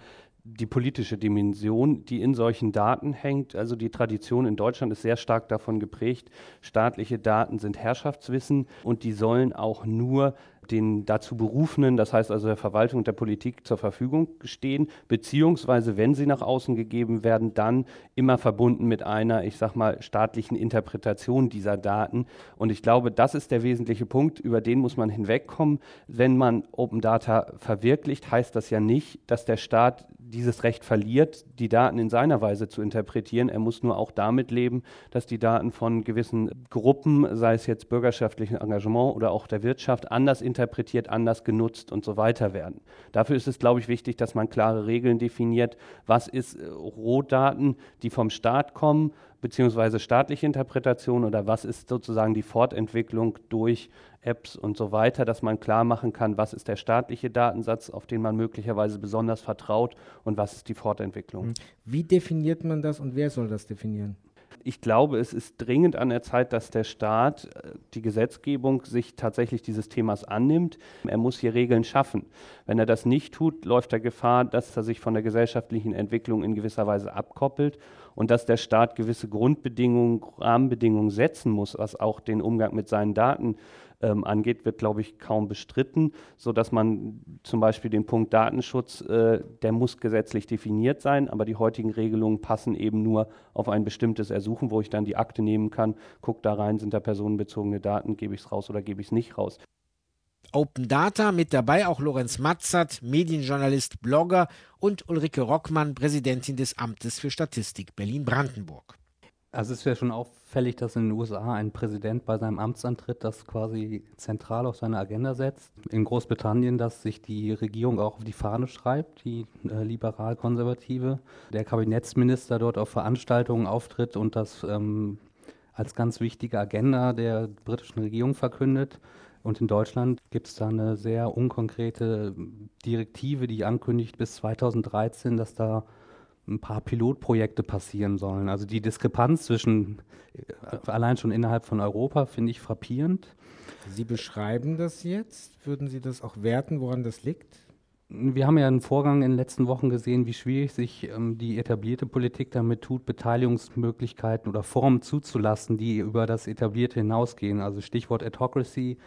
die politische Dimension, die in solchen Daten hängt. Also die Tradition in Deutschland ist sehr stark davon geprägt, staatliche Daten sind Herrschaftswissen und die sollen auch nur den dazu Berufenen, das heißt also der Verwaltung und der Politik zur Verfügung stehen, beziehungsweise wenn sie nach außen gegeben werden, dann immer verbunden mit einer, ich sag mal, staatlichen Interpretation dieser Daten. Und ich glaube, das ist der wesentliche Punkt, über den muss man hinwegkommen. Wenn man Open Data verwirklicht, heißt das ja nicht, dass der Staat dieses Recht verliert, die Daten in seiner Weise zu interpretieren. Er muss nur auch damit leben, dass die Daten von gewissen Gruppen, sei es jetzt bürgerschaftlichen Engagement oder auch der Wirtschaft, anders interpretiert, anders genutzt und so weiter werden. Dafür ist es, glaube ich, wichtig, dass man klare Regeln definiert. Was ist Rohdaten, die vom Staat kommen, beziehungsweise staatliche Interpretation, oder was ist sozusagen die Fortentwicklung durch Apps und so weiter, dass man klar machen kann, was ist der staatliche Datensatz, auf den man möglicherweise besonders vertraut und was ist die Fortentwicklung. Wie definiert man das und wer soll das definieren? Ich glaube, es ist dringend an der Zeit, dass der Staat, die Gesetzgebung, sich tatsächlich dieses Themas annimmt. Er muss hier Regeln schaffen. Wenn er das nicht tut, läuft er Gefahr, dass er sich von der gesellschaftlichen Entwicklung in gewisser Weise abkoppelt und dass der Staat gewisse Grundbedingungen, Rahmenbedingungen setzen muss, was auch den Umgang mit seinen Daten ähm, angeht, wird, glaube ich, kaum bestritten, sodass man zum Beispiel den Punkt Datenschutz, äh, der muss gesetzlich definiert sein, aber die heutigen Regelungen passen eben nur auf ein bestimmtes Ersuchen, wo ich dann die Akte nehmen kann, gucke da rein, sind da personenbezogene Daten, gebe ich es raus oder gebe ich es nicht raus. Open Data, mit dabei auch Lorenz Matzert, Medienjournalist, Blogger, und Ulrike Rockmann, Präsidentin des Amtes für Statistik Berlin-Brandenburg. Also es ist ja schon auffällig, dass in den U S A ein Präsident bei seinem Amtsantritt das quasi zentral auf seine Agenda setzt. In Großbritannien, dass sich die Regierung auch auf die Fahne schreibt, die äh, liberal-konservative. Der Kabinettsminister dort auf Veranstaltungen auftritt und das ähm, als ganz wichtige Agenda der britischen Regierung verkündet. Und in Deutschland gibt es da eine sehr unkonkrete Direktive, die ankündigt bis zweitausenddreizehn, dass da ein paar Pilotprojekte passieren sollen. Also die Diskrepanz zwischen, allein schon innerhalb von Europa, finde ich frappierend. Sie beschreiben das jetzt. Würden Sie das auch werten, woran das liegt? Wir haben ja einen Vorgang in den letzten Wochen gesehen, wie schwierig sich ähm, die etablierte Politik damit tut, Beteiligungsmöglichkeiten oder Formen zuzulassen, die über das Etablierte hinausgehen. Also Stichwort Adhocracy,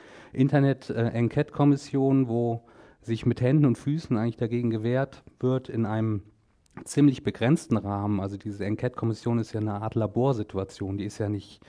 Internet-Enquete-Kommission, wo sich mit Händen und Füßen eigentlich dagegen gewehrt wird in einem ziemlich begrenzten Rahmen. Also diese Enquete-Kommission ist ja eine Art Laborsituation, die ist ja nicht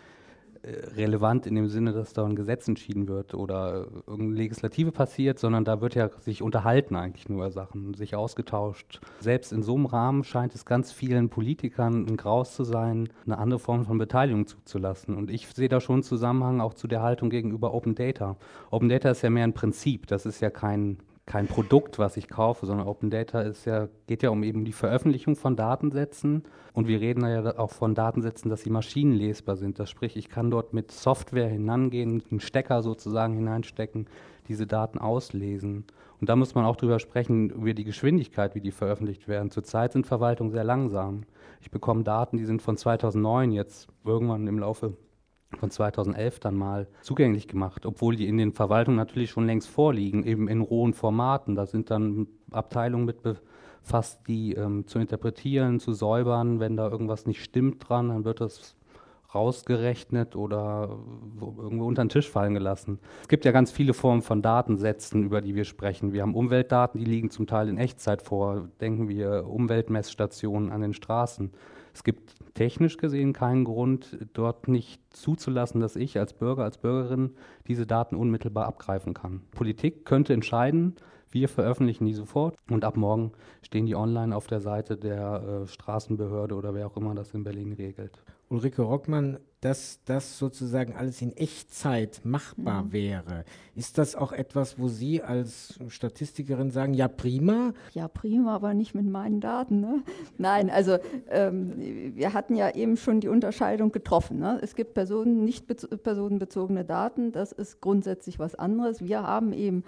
relevant in dem Sinne, dass da ein Gesetz entschieden wird oder irgendeine Legislative passiert, sondern da wird ja sich unterhalten eigentlich nur Sachen, sich ausgetauscht. Selbst in so einem Rahmen scheint es ganz vielen Politikern ein Graus zu sein, eine andere Form von Beteiligung zuzulassen. Und ich sehe da schon einen Zusammenhang auch zu der Haltung gegenüber Open Data. Open Data ist ja mehr ein Prinzip, das ist ja kein kein Produkt, was ich kaufe, sondern Open Data ist ja, geht ja um eben die Veröffentlichung von Datensätzen, und wir reden ja auch von Datensätzen, dass sie maschinenlesbar sind. Das sprich, ich kann dort mit Software hinangehen, einen Stecker sozusagen hineinstecken, diese Daten auslesen. Und da muss man auch drüber sprechen, über die Geschwindigkeit, wie die veröffentlicht werden. Zurzeit sind Verwaltungen sehr langsam. Ich bekomme Daten, die sind von zweitausendneun, jetzt irgendwann im Laufe von zweitausendelf dann mal zugänglich gemacht, obwohl die in den Verwaltungen natürlich schon längst vorliegen, eben in rohen Formaten. Da sind dann Abteilungen mit befasst, die ähm, zu interpretieren, zu säubern. Wenn da irgendwas nicht stimmt dran, dann wird das rausgerechnet oder irgendwo unter den Tisch fallen gelassen. Es gibt ja ganz viele Formen von Datensätzen, über die wir sprechen. Wir haben Umweltdaten, die liegen zum Teil in Echtzeit vor. Denken wir Umweltmessstationen an den Straßen. Es gibt technisch gesehen keinen Grund, dort nicht zuzulassen, dass ich als Bürger, als Bürgerin diese Daten unmittelbar abgreifen kann. Politik könnte entscheiden, wir veröffentlichen die sofort und ab morgen stehen die online auf der Seite der äh, Straßenbehörde oder wer auch immer das in Berlin regelt. Ulrike Rockmann, dass das sozusagen alles in Echtzeit machbar mhm. wäre, ist das auch etwas, wo Sie als Statistikerin sagen, ja prima? Ja prima, aber nicht mit meinen Daten. Ne? Nein, also ähm, wir hatten ja eben schon die Unterscheidung getroffen. Ne? Es gibt Personen, nicht personenbezogene Daten, das ist grundsätzlich was anderes. Wir haben eben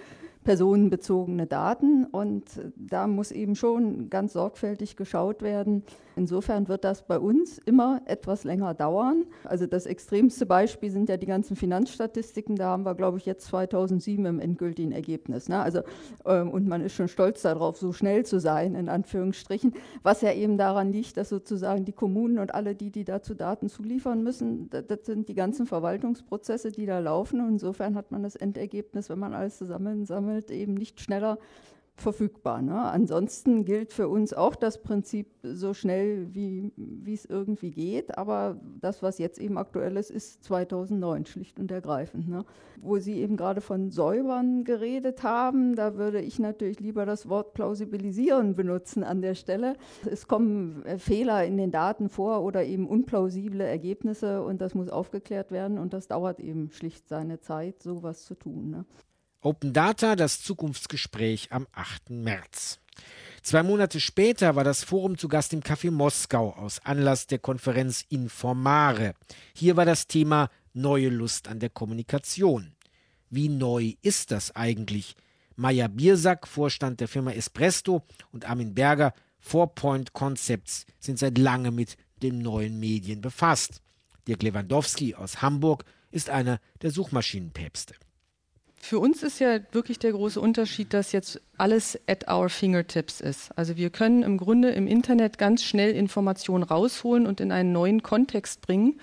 personenbezogene Daten und da muss eben schon ganz sorgfältig geschaut werden. Insofern wird das bei uns immer etwas länger dauern. Also das extremste Beispiel sind ja die ganzen Finanzstatistiken, da haben wir, glaube ich, jetzt zweitausendsieben im endgültigen Ergebnis. Ne? Also, ähm, und man ist schon stolz darauf, so schnell zu sein, in Anführungsstrichen, was ja eben daran liegt, dass sozusagen die Kommunen und alle die, die dazu Daten zuliefern müssen, das, das sind die ganzen Verwaltungsprozesse, die da laufen und insofern hat man das Endergebnis, wenn man alles zusammen sammelt, eben nicht schneller verfügbar. Ne? Ansonsten gilt für uns auch das Prinzip so schnell, wie wie es irgendwie geht, aber das, was jetzt eben aktuell ist, ist zweitausendneun, schlicht und ergreifend. Ne? Wo Sie eben gerade von Säubern geredet haben, da würde ich natürlich lieber das Wort plausibilisieren benutzen an der Stelle. Es kommen Fehler in den Daten vor oder eben unplausible Ergebnisse und das muss aufgeklärt werden und das dauert eben schlicht seine Zeit, sowas zu tun. Ne? Open Data, das Zukunftsgespräch am achten März. Zwei Monate später war das Forum zu Gast im Café Moskau aus Anlass der Konferenz Informare. Hier war das Thema neue Lust an der Kommunikation. Wie neu ist das eigentlich? Maja Biersack, Vorstand der Firma Espresto, und Armin Berger, Four Point Concepts, sind seit langem mit den neuen Medien befasst. Dirk Lewandowski aus Hamburg ist einer der Suchmaschinenpäpste. Für uns ist ja wirklich der große Unterschied, dass jetzt alles at our fingertips ist. Also wir können im Grunde im Internet ganz schnell Informationen rausholen und in einen neuen Kontext bringen.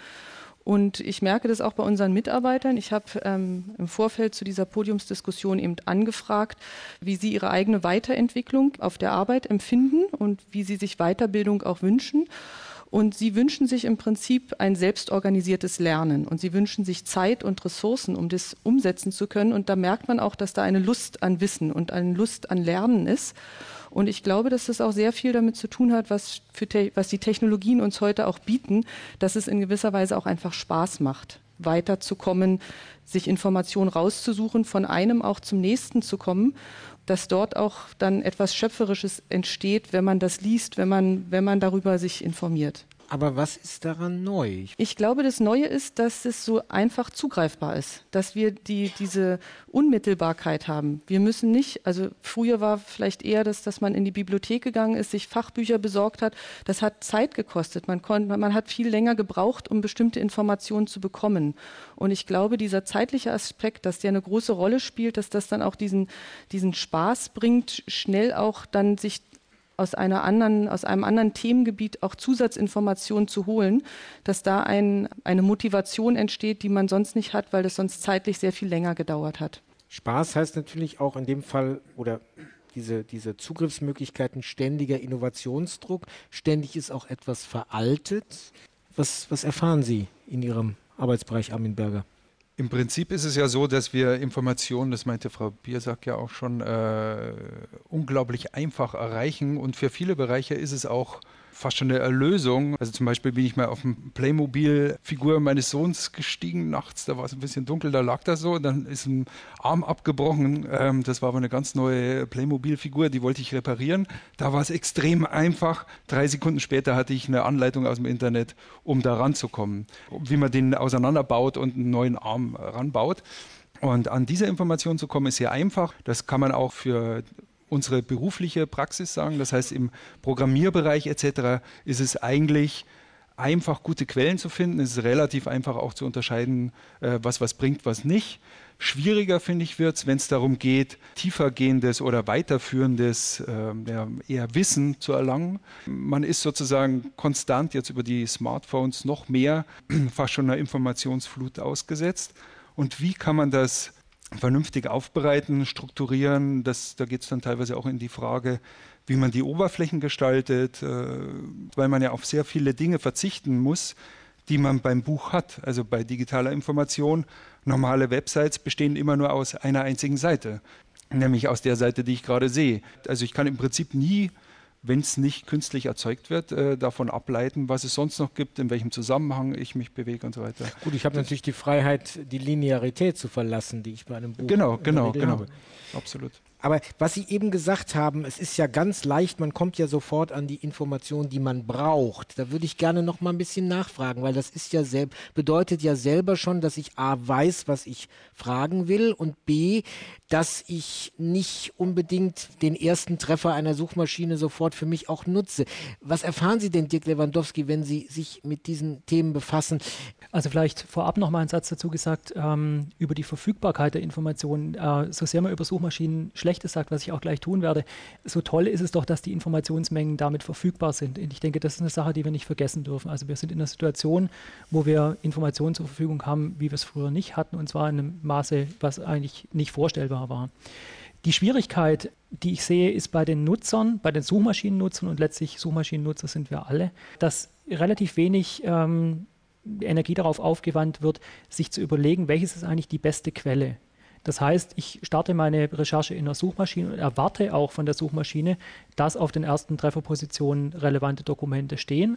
Und ich merke das auch bei unseren Mitarbeitern. Ich habe ähm, im Vorfeld zu dieser Podiumsdiskussion eben angefragt, wie sie ihre eigene Weiterentwicklung auf der Arbeit empfinden und wie sie sich Weiterbildung auch wünschen. Und sie wünschen sich im Prinzip ein selbstorganisiertes Lernen und sie wünschen sich Zeit und Ressourcen, um das umsetzen zu können. Und da merkt man auch, dass da eine Lust an Wissen und eine Lust an Lernen ist. Und ich glaube, dass das auch sehr viel damit zu tun hat, was, für te- was die Technologien uns heute auch bieten, dass es in gewisser Weise auch einfach Spaß macht, weiterzukommen, sich Informationen rauszusuchen, von einem auch zum nächsten zu kommen, dass dort auch dann etwas Schöpferisches entsteht, wenn man das liest, wenn man, wenn man darüber sich informiert. Aber was ist daran neu? Ich glaube, das Neue ist, dass es so einfach zugreifbar ist, dass wir die, diese Unmittelbarkeit haben. Wir müssen nicht, also früher war vielleicht eher das, dass man in die Bibliothek gegangen ist, sich Fachbücher besorgt hat. Das hat Zeit gekostet. Man konnte, man hat viel länger gebraucht, um bestimmte Informationen zu bekommen. Und ich glaube, dieser zeitliche Aspekt, dass der eine große Rolle spielt, dass das dann auch diesen, diesen Spaß bringt, schnell auch dann sich aus einer anderen, aus einem anderen Themengebiet auch Zusatzinformationen zu holen, dass da ein, eine Motivation entsteht, die man sonst nicht hat, weil das sonst zeitlich sehr viel länger gedauert hat. Spaß heißt natürlich auch in dem Fall, oder diese, diese Zugriffsmöglichkeiten, ständiger Innovationsdruck. Ständig ist auch etwas veraltet. Was, was erfahren Sie in Ihrem Arbeitsbereich, Armin Berger? Im Prinzip ist es ja so, dass wir Informationen, das meinte Frau Biersack ja auch schon, äh, unglaublich einfach erreichen und für viele Bereiche ist es auch fast schon eine Erlösung. Also zum Beispiel bin ich mal auf eine Playmobil-Figur meines Sohns gestiegen nachts, da war es ein bisschen dunkel, da lag das so, und dann ist ein Arm abgebrochen. Ähm, das war aber eine ganz neue Playmobil-Figur, die wollte ich reparieren. Da war es extrem einfach. Drei Sekunden später hatte ich eine Anleitung aus dem Internet, um da ranzukommen, wie man den auseinanderbaut und einen neuen Arm ranbaut. Und an diese Information zu kommen, ist sehr einfach. Das kann man auch für unsere berufliche Praxis sagen. Das heißt, im Programmierbereich et cetera ist es eigentlich einfach, gute Quellen zu finden. Es ist relativ einfach auch zu unterscheiden, äh, was was bringt, was nicht. Schwieriger, finde ich, wird es, wenn es darum geht, tiefergehendes oder weiterführendes äh, ja, eher Wissen zu erlangen. Man ist sozusagen konstant jetzt über die Smartphones noch mehr fast schon einer Informationsflut ausgesetzt. Und wie kann man das vernünftig aufbereiten, strukturieren? Das, da geht es dann teilweise auch in die Frage, wie man die Oberflächen gestaltet, äh, weil man ja auf sehr viele Dinge verzichten muss, die man beim Buch hat. Also bei digitaler Information, normale Websites bestehen immer nur aus einer einzigen Seite, nämlich aus der Seite, die ich gerade sehe. Also ich kann im Prinzip nie, wenn es nicht künstlich erzeugt wird, äh, davon ableiten, was es sonst noch gibt, in welchem Zusammenhang ich mich bewege und so weiter. Gut, ich habe natürlich die Freiheit, die Linearität zu verlassen, die ich bei einem Buch Genau, genau, genau. habe. Absolut. Aber was Sie eben gesagt haben, es ist ja ganz leicht, man kommt ja sofort an die Information, die man braucht. Da würde ich gerne noch mal ein bisschen nachfragen, weil das ist ja sel- bedeutet ja selber schon, dass ich A, weiß, was ich fragen will und B, dass ich nicht unbedingt den ersten Treffer einer Suchmaschine sofort für mich auch nutze. Was erfahren Sie denn, Dirk Lewandowski, wenn Sie sich mit diesen Themen befassen? Also vielleicht vorab noch mal einen Satz dazu gesagt, ähm, über die Verfügbarkeit der Informationen. Äh, so sehr man über Suchmaschinen Schlechtes sagt, was ich auch gleich tun werde, so toll ist es doch, dass die Informationsmengen damit verfügbar sind. Und ich denke, das ist eine Sache, die wir nicht vergessen dürfen. Also wir sind in einer Situation, wo wir Informationen zur Verfügung haben, wie wir es früher nicht hatten, und zwar in einem Maße, was eigentlich nicht vorstellbar war. Die Schwierigkeit, die ich sehe, ist bei den Nutzern, bei den Suchmaschinennutzern, und letztlich Suchmaschinennutzer sind wir alle, dass relativ wenig ähm, Energie darauf aufgewandt wird, sich zu überlegen, welches ist eigentlich die beste Quelle. Das heißt, ich starte meine Recherche in der Suchmaschine und erwarte auch von der Suchmaschine, dass auf den ersten Trefferpositionen relevante Dokumente stehen.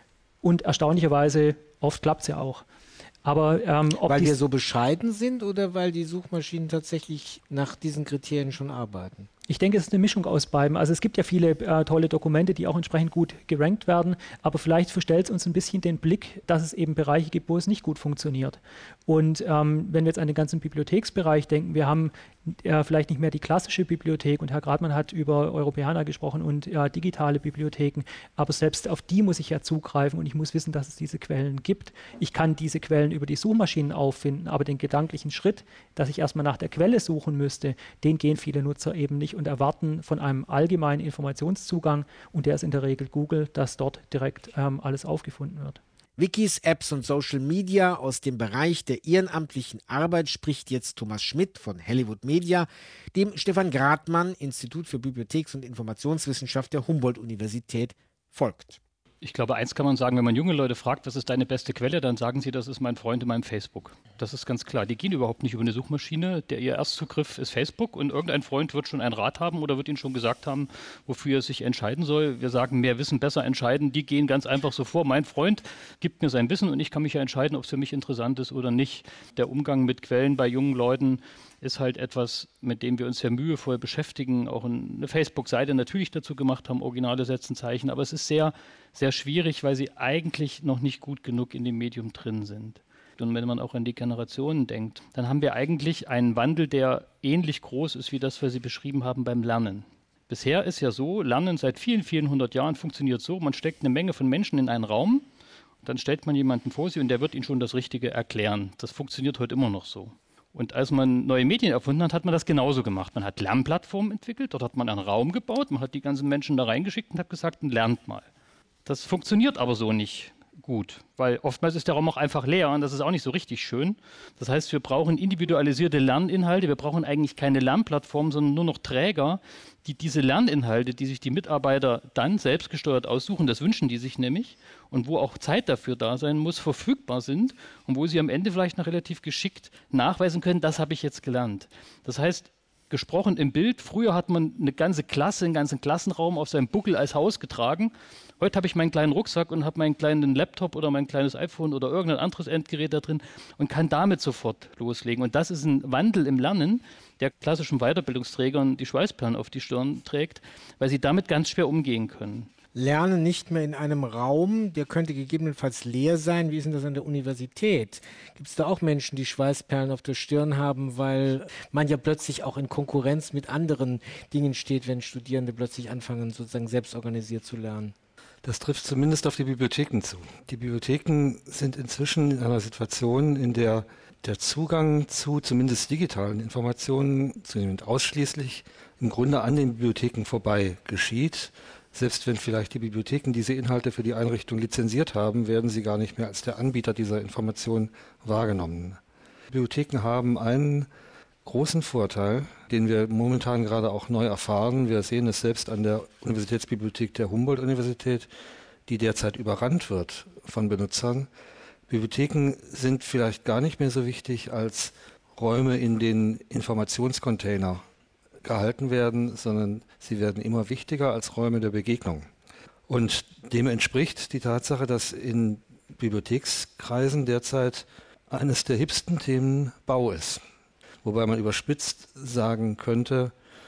Und erstaunlicherweise, oft klappt es ja auch. Aber, ähm, ob weil wir so bescheiden sind oder weil die Suchmaschinen tatsächlich nach diesen Kriterien schon arbeiten? Ich denke, es ist eine Mischung aus beiden. Also es gibt ja viele äh, tolle Dokumente, die auch entsprechend gut gerankt werden, aber vielleicht verstellt es uns ein bisschen den Blick, dass es eben Bereiche gibt, wo es nicht gut funktioniert. Und ähm, wenn wir jetzt an den ganzen Bibliotheksbereich denken, wir haben äh, vielleicht nicht mehr die klassische Bibliothek, und Herr Gradmann hat über Europäer gesprochen und äh, digitale Bibliotheken, aber selbst auf die muss ich ja zugreifen und ich muss wissen, dass es diese Quellen gibt. Ich kann diese Quellen über die Suchmaschinen auffinden, aber den gedanklichen Schritt, dass ich erstmal nach der Quelle suchen müsste, den gehen viele Nutzer eben nicht und erwarten von einem allgemeinen Informationszugang, und der ist in der Regel Google, dass dort direkt ähm, alles aufgefunden wird. Wikis, Apps und Social Media aus dem Bereich der ehrenamtlichen Arbeit spricht jetzt Thomas Schmidt von Hollywood Media, dem Stefan Gradmann, Institut für Bibliotheks- und Informationswissenschaft der Humboldt-Universität, folgt. Ich glaube, eins kann man sagen, wenn man junge Leute fragt, was ist deine beste Quelle, dann sagen sie, das ist mein Freund in meinem Facebook. Das ist ganz klar. Die gehen überhaupt nicht über eine Suchmaschine. Der ihr Erstzugriff ist Facebook, und irgendein Freund wird schon einen Rat haben oder wird ihnen schon gesagt haben, wofür er sich entscheiden soll. Wir sagen, mehr Wissen, besser entscheiden. Die gehen ganz einfach so vor. Mein Freund gibt mir sein Wissen und ich kann mich ja entscheiden, ob es für mich interessant ist oder nicht. Der Umgang mit Quellen bei jungen Leuten ist halt etwas, mit dem wir uns sehr mühevoll beschäftigen, auch eine Facebook-Seite natürlich dazu gemacht haben, Originale setzen Zeichen, aber es ist sehr, sehr schwierig, weil sie eigentlich noch nicht gut genug in dem Medium drin sind. Und wenn man auch an die Generationen denkt, dann haben wir eigentlich einen Wandel, der ähnlich groß ist wie das, was Sie beschrieben haben beim Lernen. Bisher ist ja so, Lernen seit vielen, vielen hundert Jahren funktioniert so, man steckt eine Menge von Menschen in einen Raum, dann stellt man jemanden vor sich und der wird ihnen schon das Richtige erklären. Das funktioniert heute immer noch so. Und als man neue Medien erfunden hat, hat man das genauso gemacht. Man hat Lernplattformen entwickelt, dort hat man einen Raum gebaut, man hat die ganzen Menschen da reingeschickt und hat gesagt, lernt mal. Das funktioniert aber so nicht gut, weil oftmals ist der Raum auch einfach leer und das ist auch nicht so richtig schön. Das heißt, wir brauchen individualisierte Lerninhalte, wir brauchen eigentlich keine Lernplattform, sondern nur noch Träger, die diese Lerninhalte, die sich die Mitarbeiter dann selbstgesteuert aussuchen, das wünschen die sich nämlich, und wo auch Zeit dafür da sein muss, verfügbar sind und wo sie am Ende vielleicht noch relativ geschickt nachweisen können, das habe ich jetzt gelernt. Das heißt, gesprochen im Bild, früher hat man eine ganze Klasse, einen ganzen Klassenraum auf seinem Buckel als Haus getragen. Heute habe ich meinen kleinen Rucksack und habe meinen kleinen Laptop oder mein kleines iPhone oder irgendein anderes Endgerät da drin und kann damit sofort loslegen. Und das ist ein Wandel im Lernen, der klassischen Weiterbildungsträgern die Schweißperlen auf die Stirn trägt, weil sie damit ganz schwer umgehen können. Lernen nicht mehr in einem Raum, der könnte gegebenenfalls leer sein. Wie ist denn das an der Universität? Gibt es da auch Menschen, die Schweißperlen auf der Stirn haben, weil man ja plötzlich auch in Konkurrenz mit anderen Dingen steht, wenn Studierende plötzlich anfangen, sozusagen selbstorganisiert zu lernen? Das trifft zumindest auf die Bibliotheken zu. Die Bibliotheken sind inzwischen in einer Situation, in der der Zugang zu zumindest digitalen Informationen, zumindest ausschließlich, im Grunde an den Bibliotheken vorbei geschieht. Selbst wenn vielleicht die Bibliotheken diese Inhalte für die Einrichtung lizenziert haben, werden sie gar nicht mehr als der Anbieter dieser Information wahrgenommen. Bibliotheken haben einen großen Vorteil, den wir momentan gerade auch neu erfahren. Wir sehen es selbst an der Universitätsbibliothek der Humboldt-Universität, die derzeit überrannt wird von Benutzern. Bibliotheken sind vielleicht gar nicht mehr so wichtig als Räume, in denen Informationscontainer gehalten werden, sondern sie werden immer wichtiger als Räume der Begegnung. Und dem entspricht die Tatsache, dass in Bibliothekskreisen derzeit eines der hipsten Themen Bau ist. Wobei man überspitzt sagen könnte,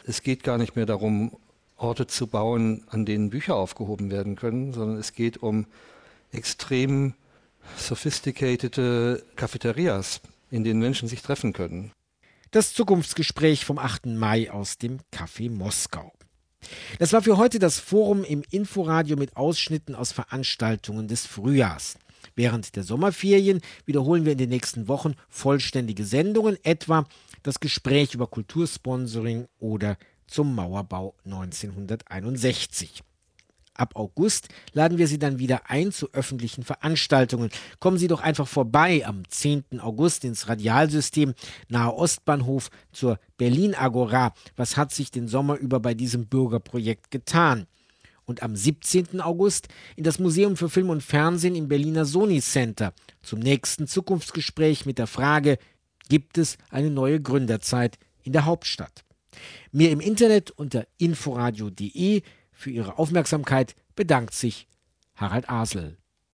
Es geht gar nicht mehr darum, Orte zu bauen, an denen Bücher aufgehoben werden können, sondern es geht um extrem sophisticated Cafeterias, in denen Menschen sich treffen können. Das Zukunftsgespräch vom achten Mai aus dem Café Moskau. Das war für heute das Forum im Inforadio mit Ausschnitten aus Veranstaltungen des Frühjahrs. Während der Sommerferien wiederholen wir in den nächsten Wochen vollständige Sendungen, etwa das Gespräch über Kultursponsoring oder zum Mauerbau neunzehnhunderteinundsechzig. Ab August laden wir Sie dann wieder ein zu öffentlichen Veranstaltungen. Kommen Sie doch einfach vorbei am zehnten August ins Radialsystem nahe Ostbahnhof zur Berlin Agora. Was hat sich den Sommer über bei diesem Bürgerprojekt getan? Und am siebzehnten August in das Museum für Film und Fernsehen im Berliner Sony Center zum nächsten Zukunftsgespräch mit der Frage: Gibt es eine neue Gründerzeit in der Hauptstadt? Mehr im Internet unter inforadio punkt de. Für Ihre Aufmerksamkeit bedankt sich Harald Asel.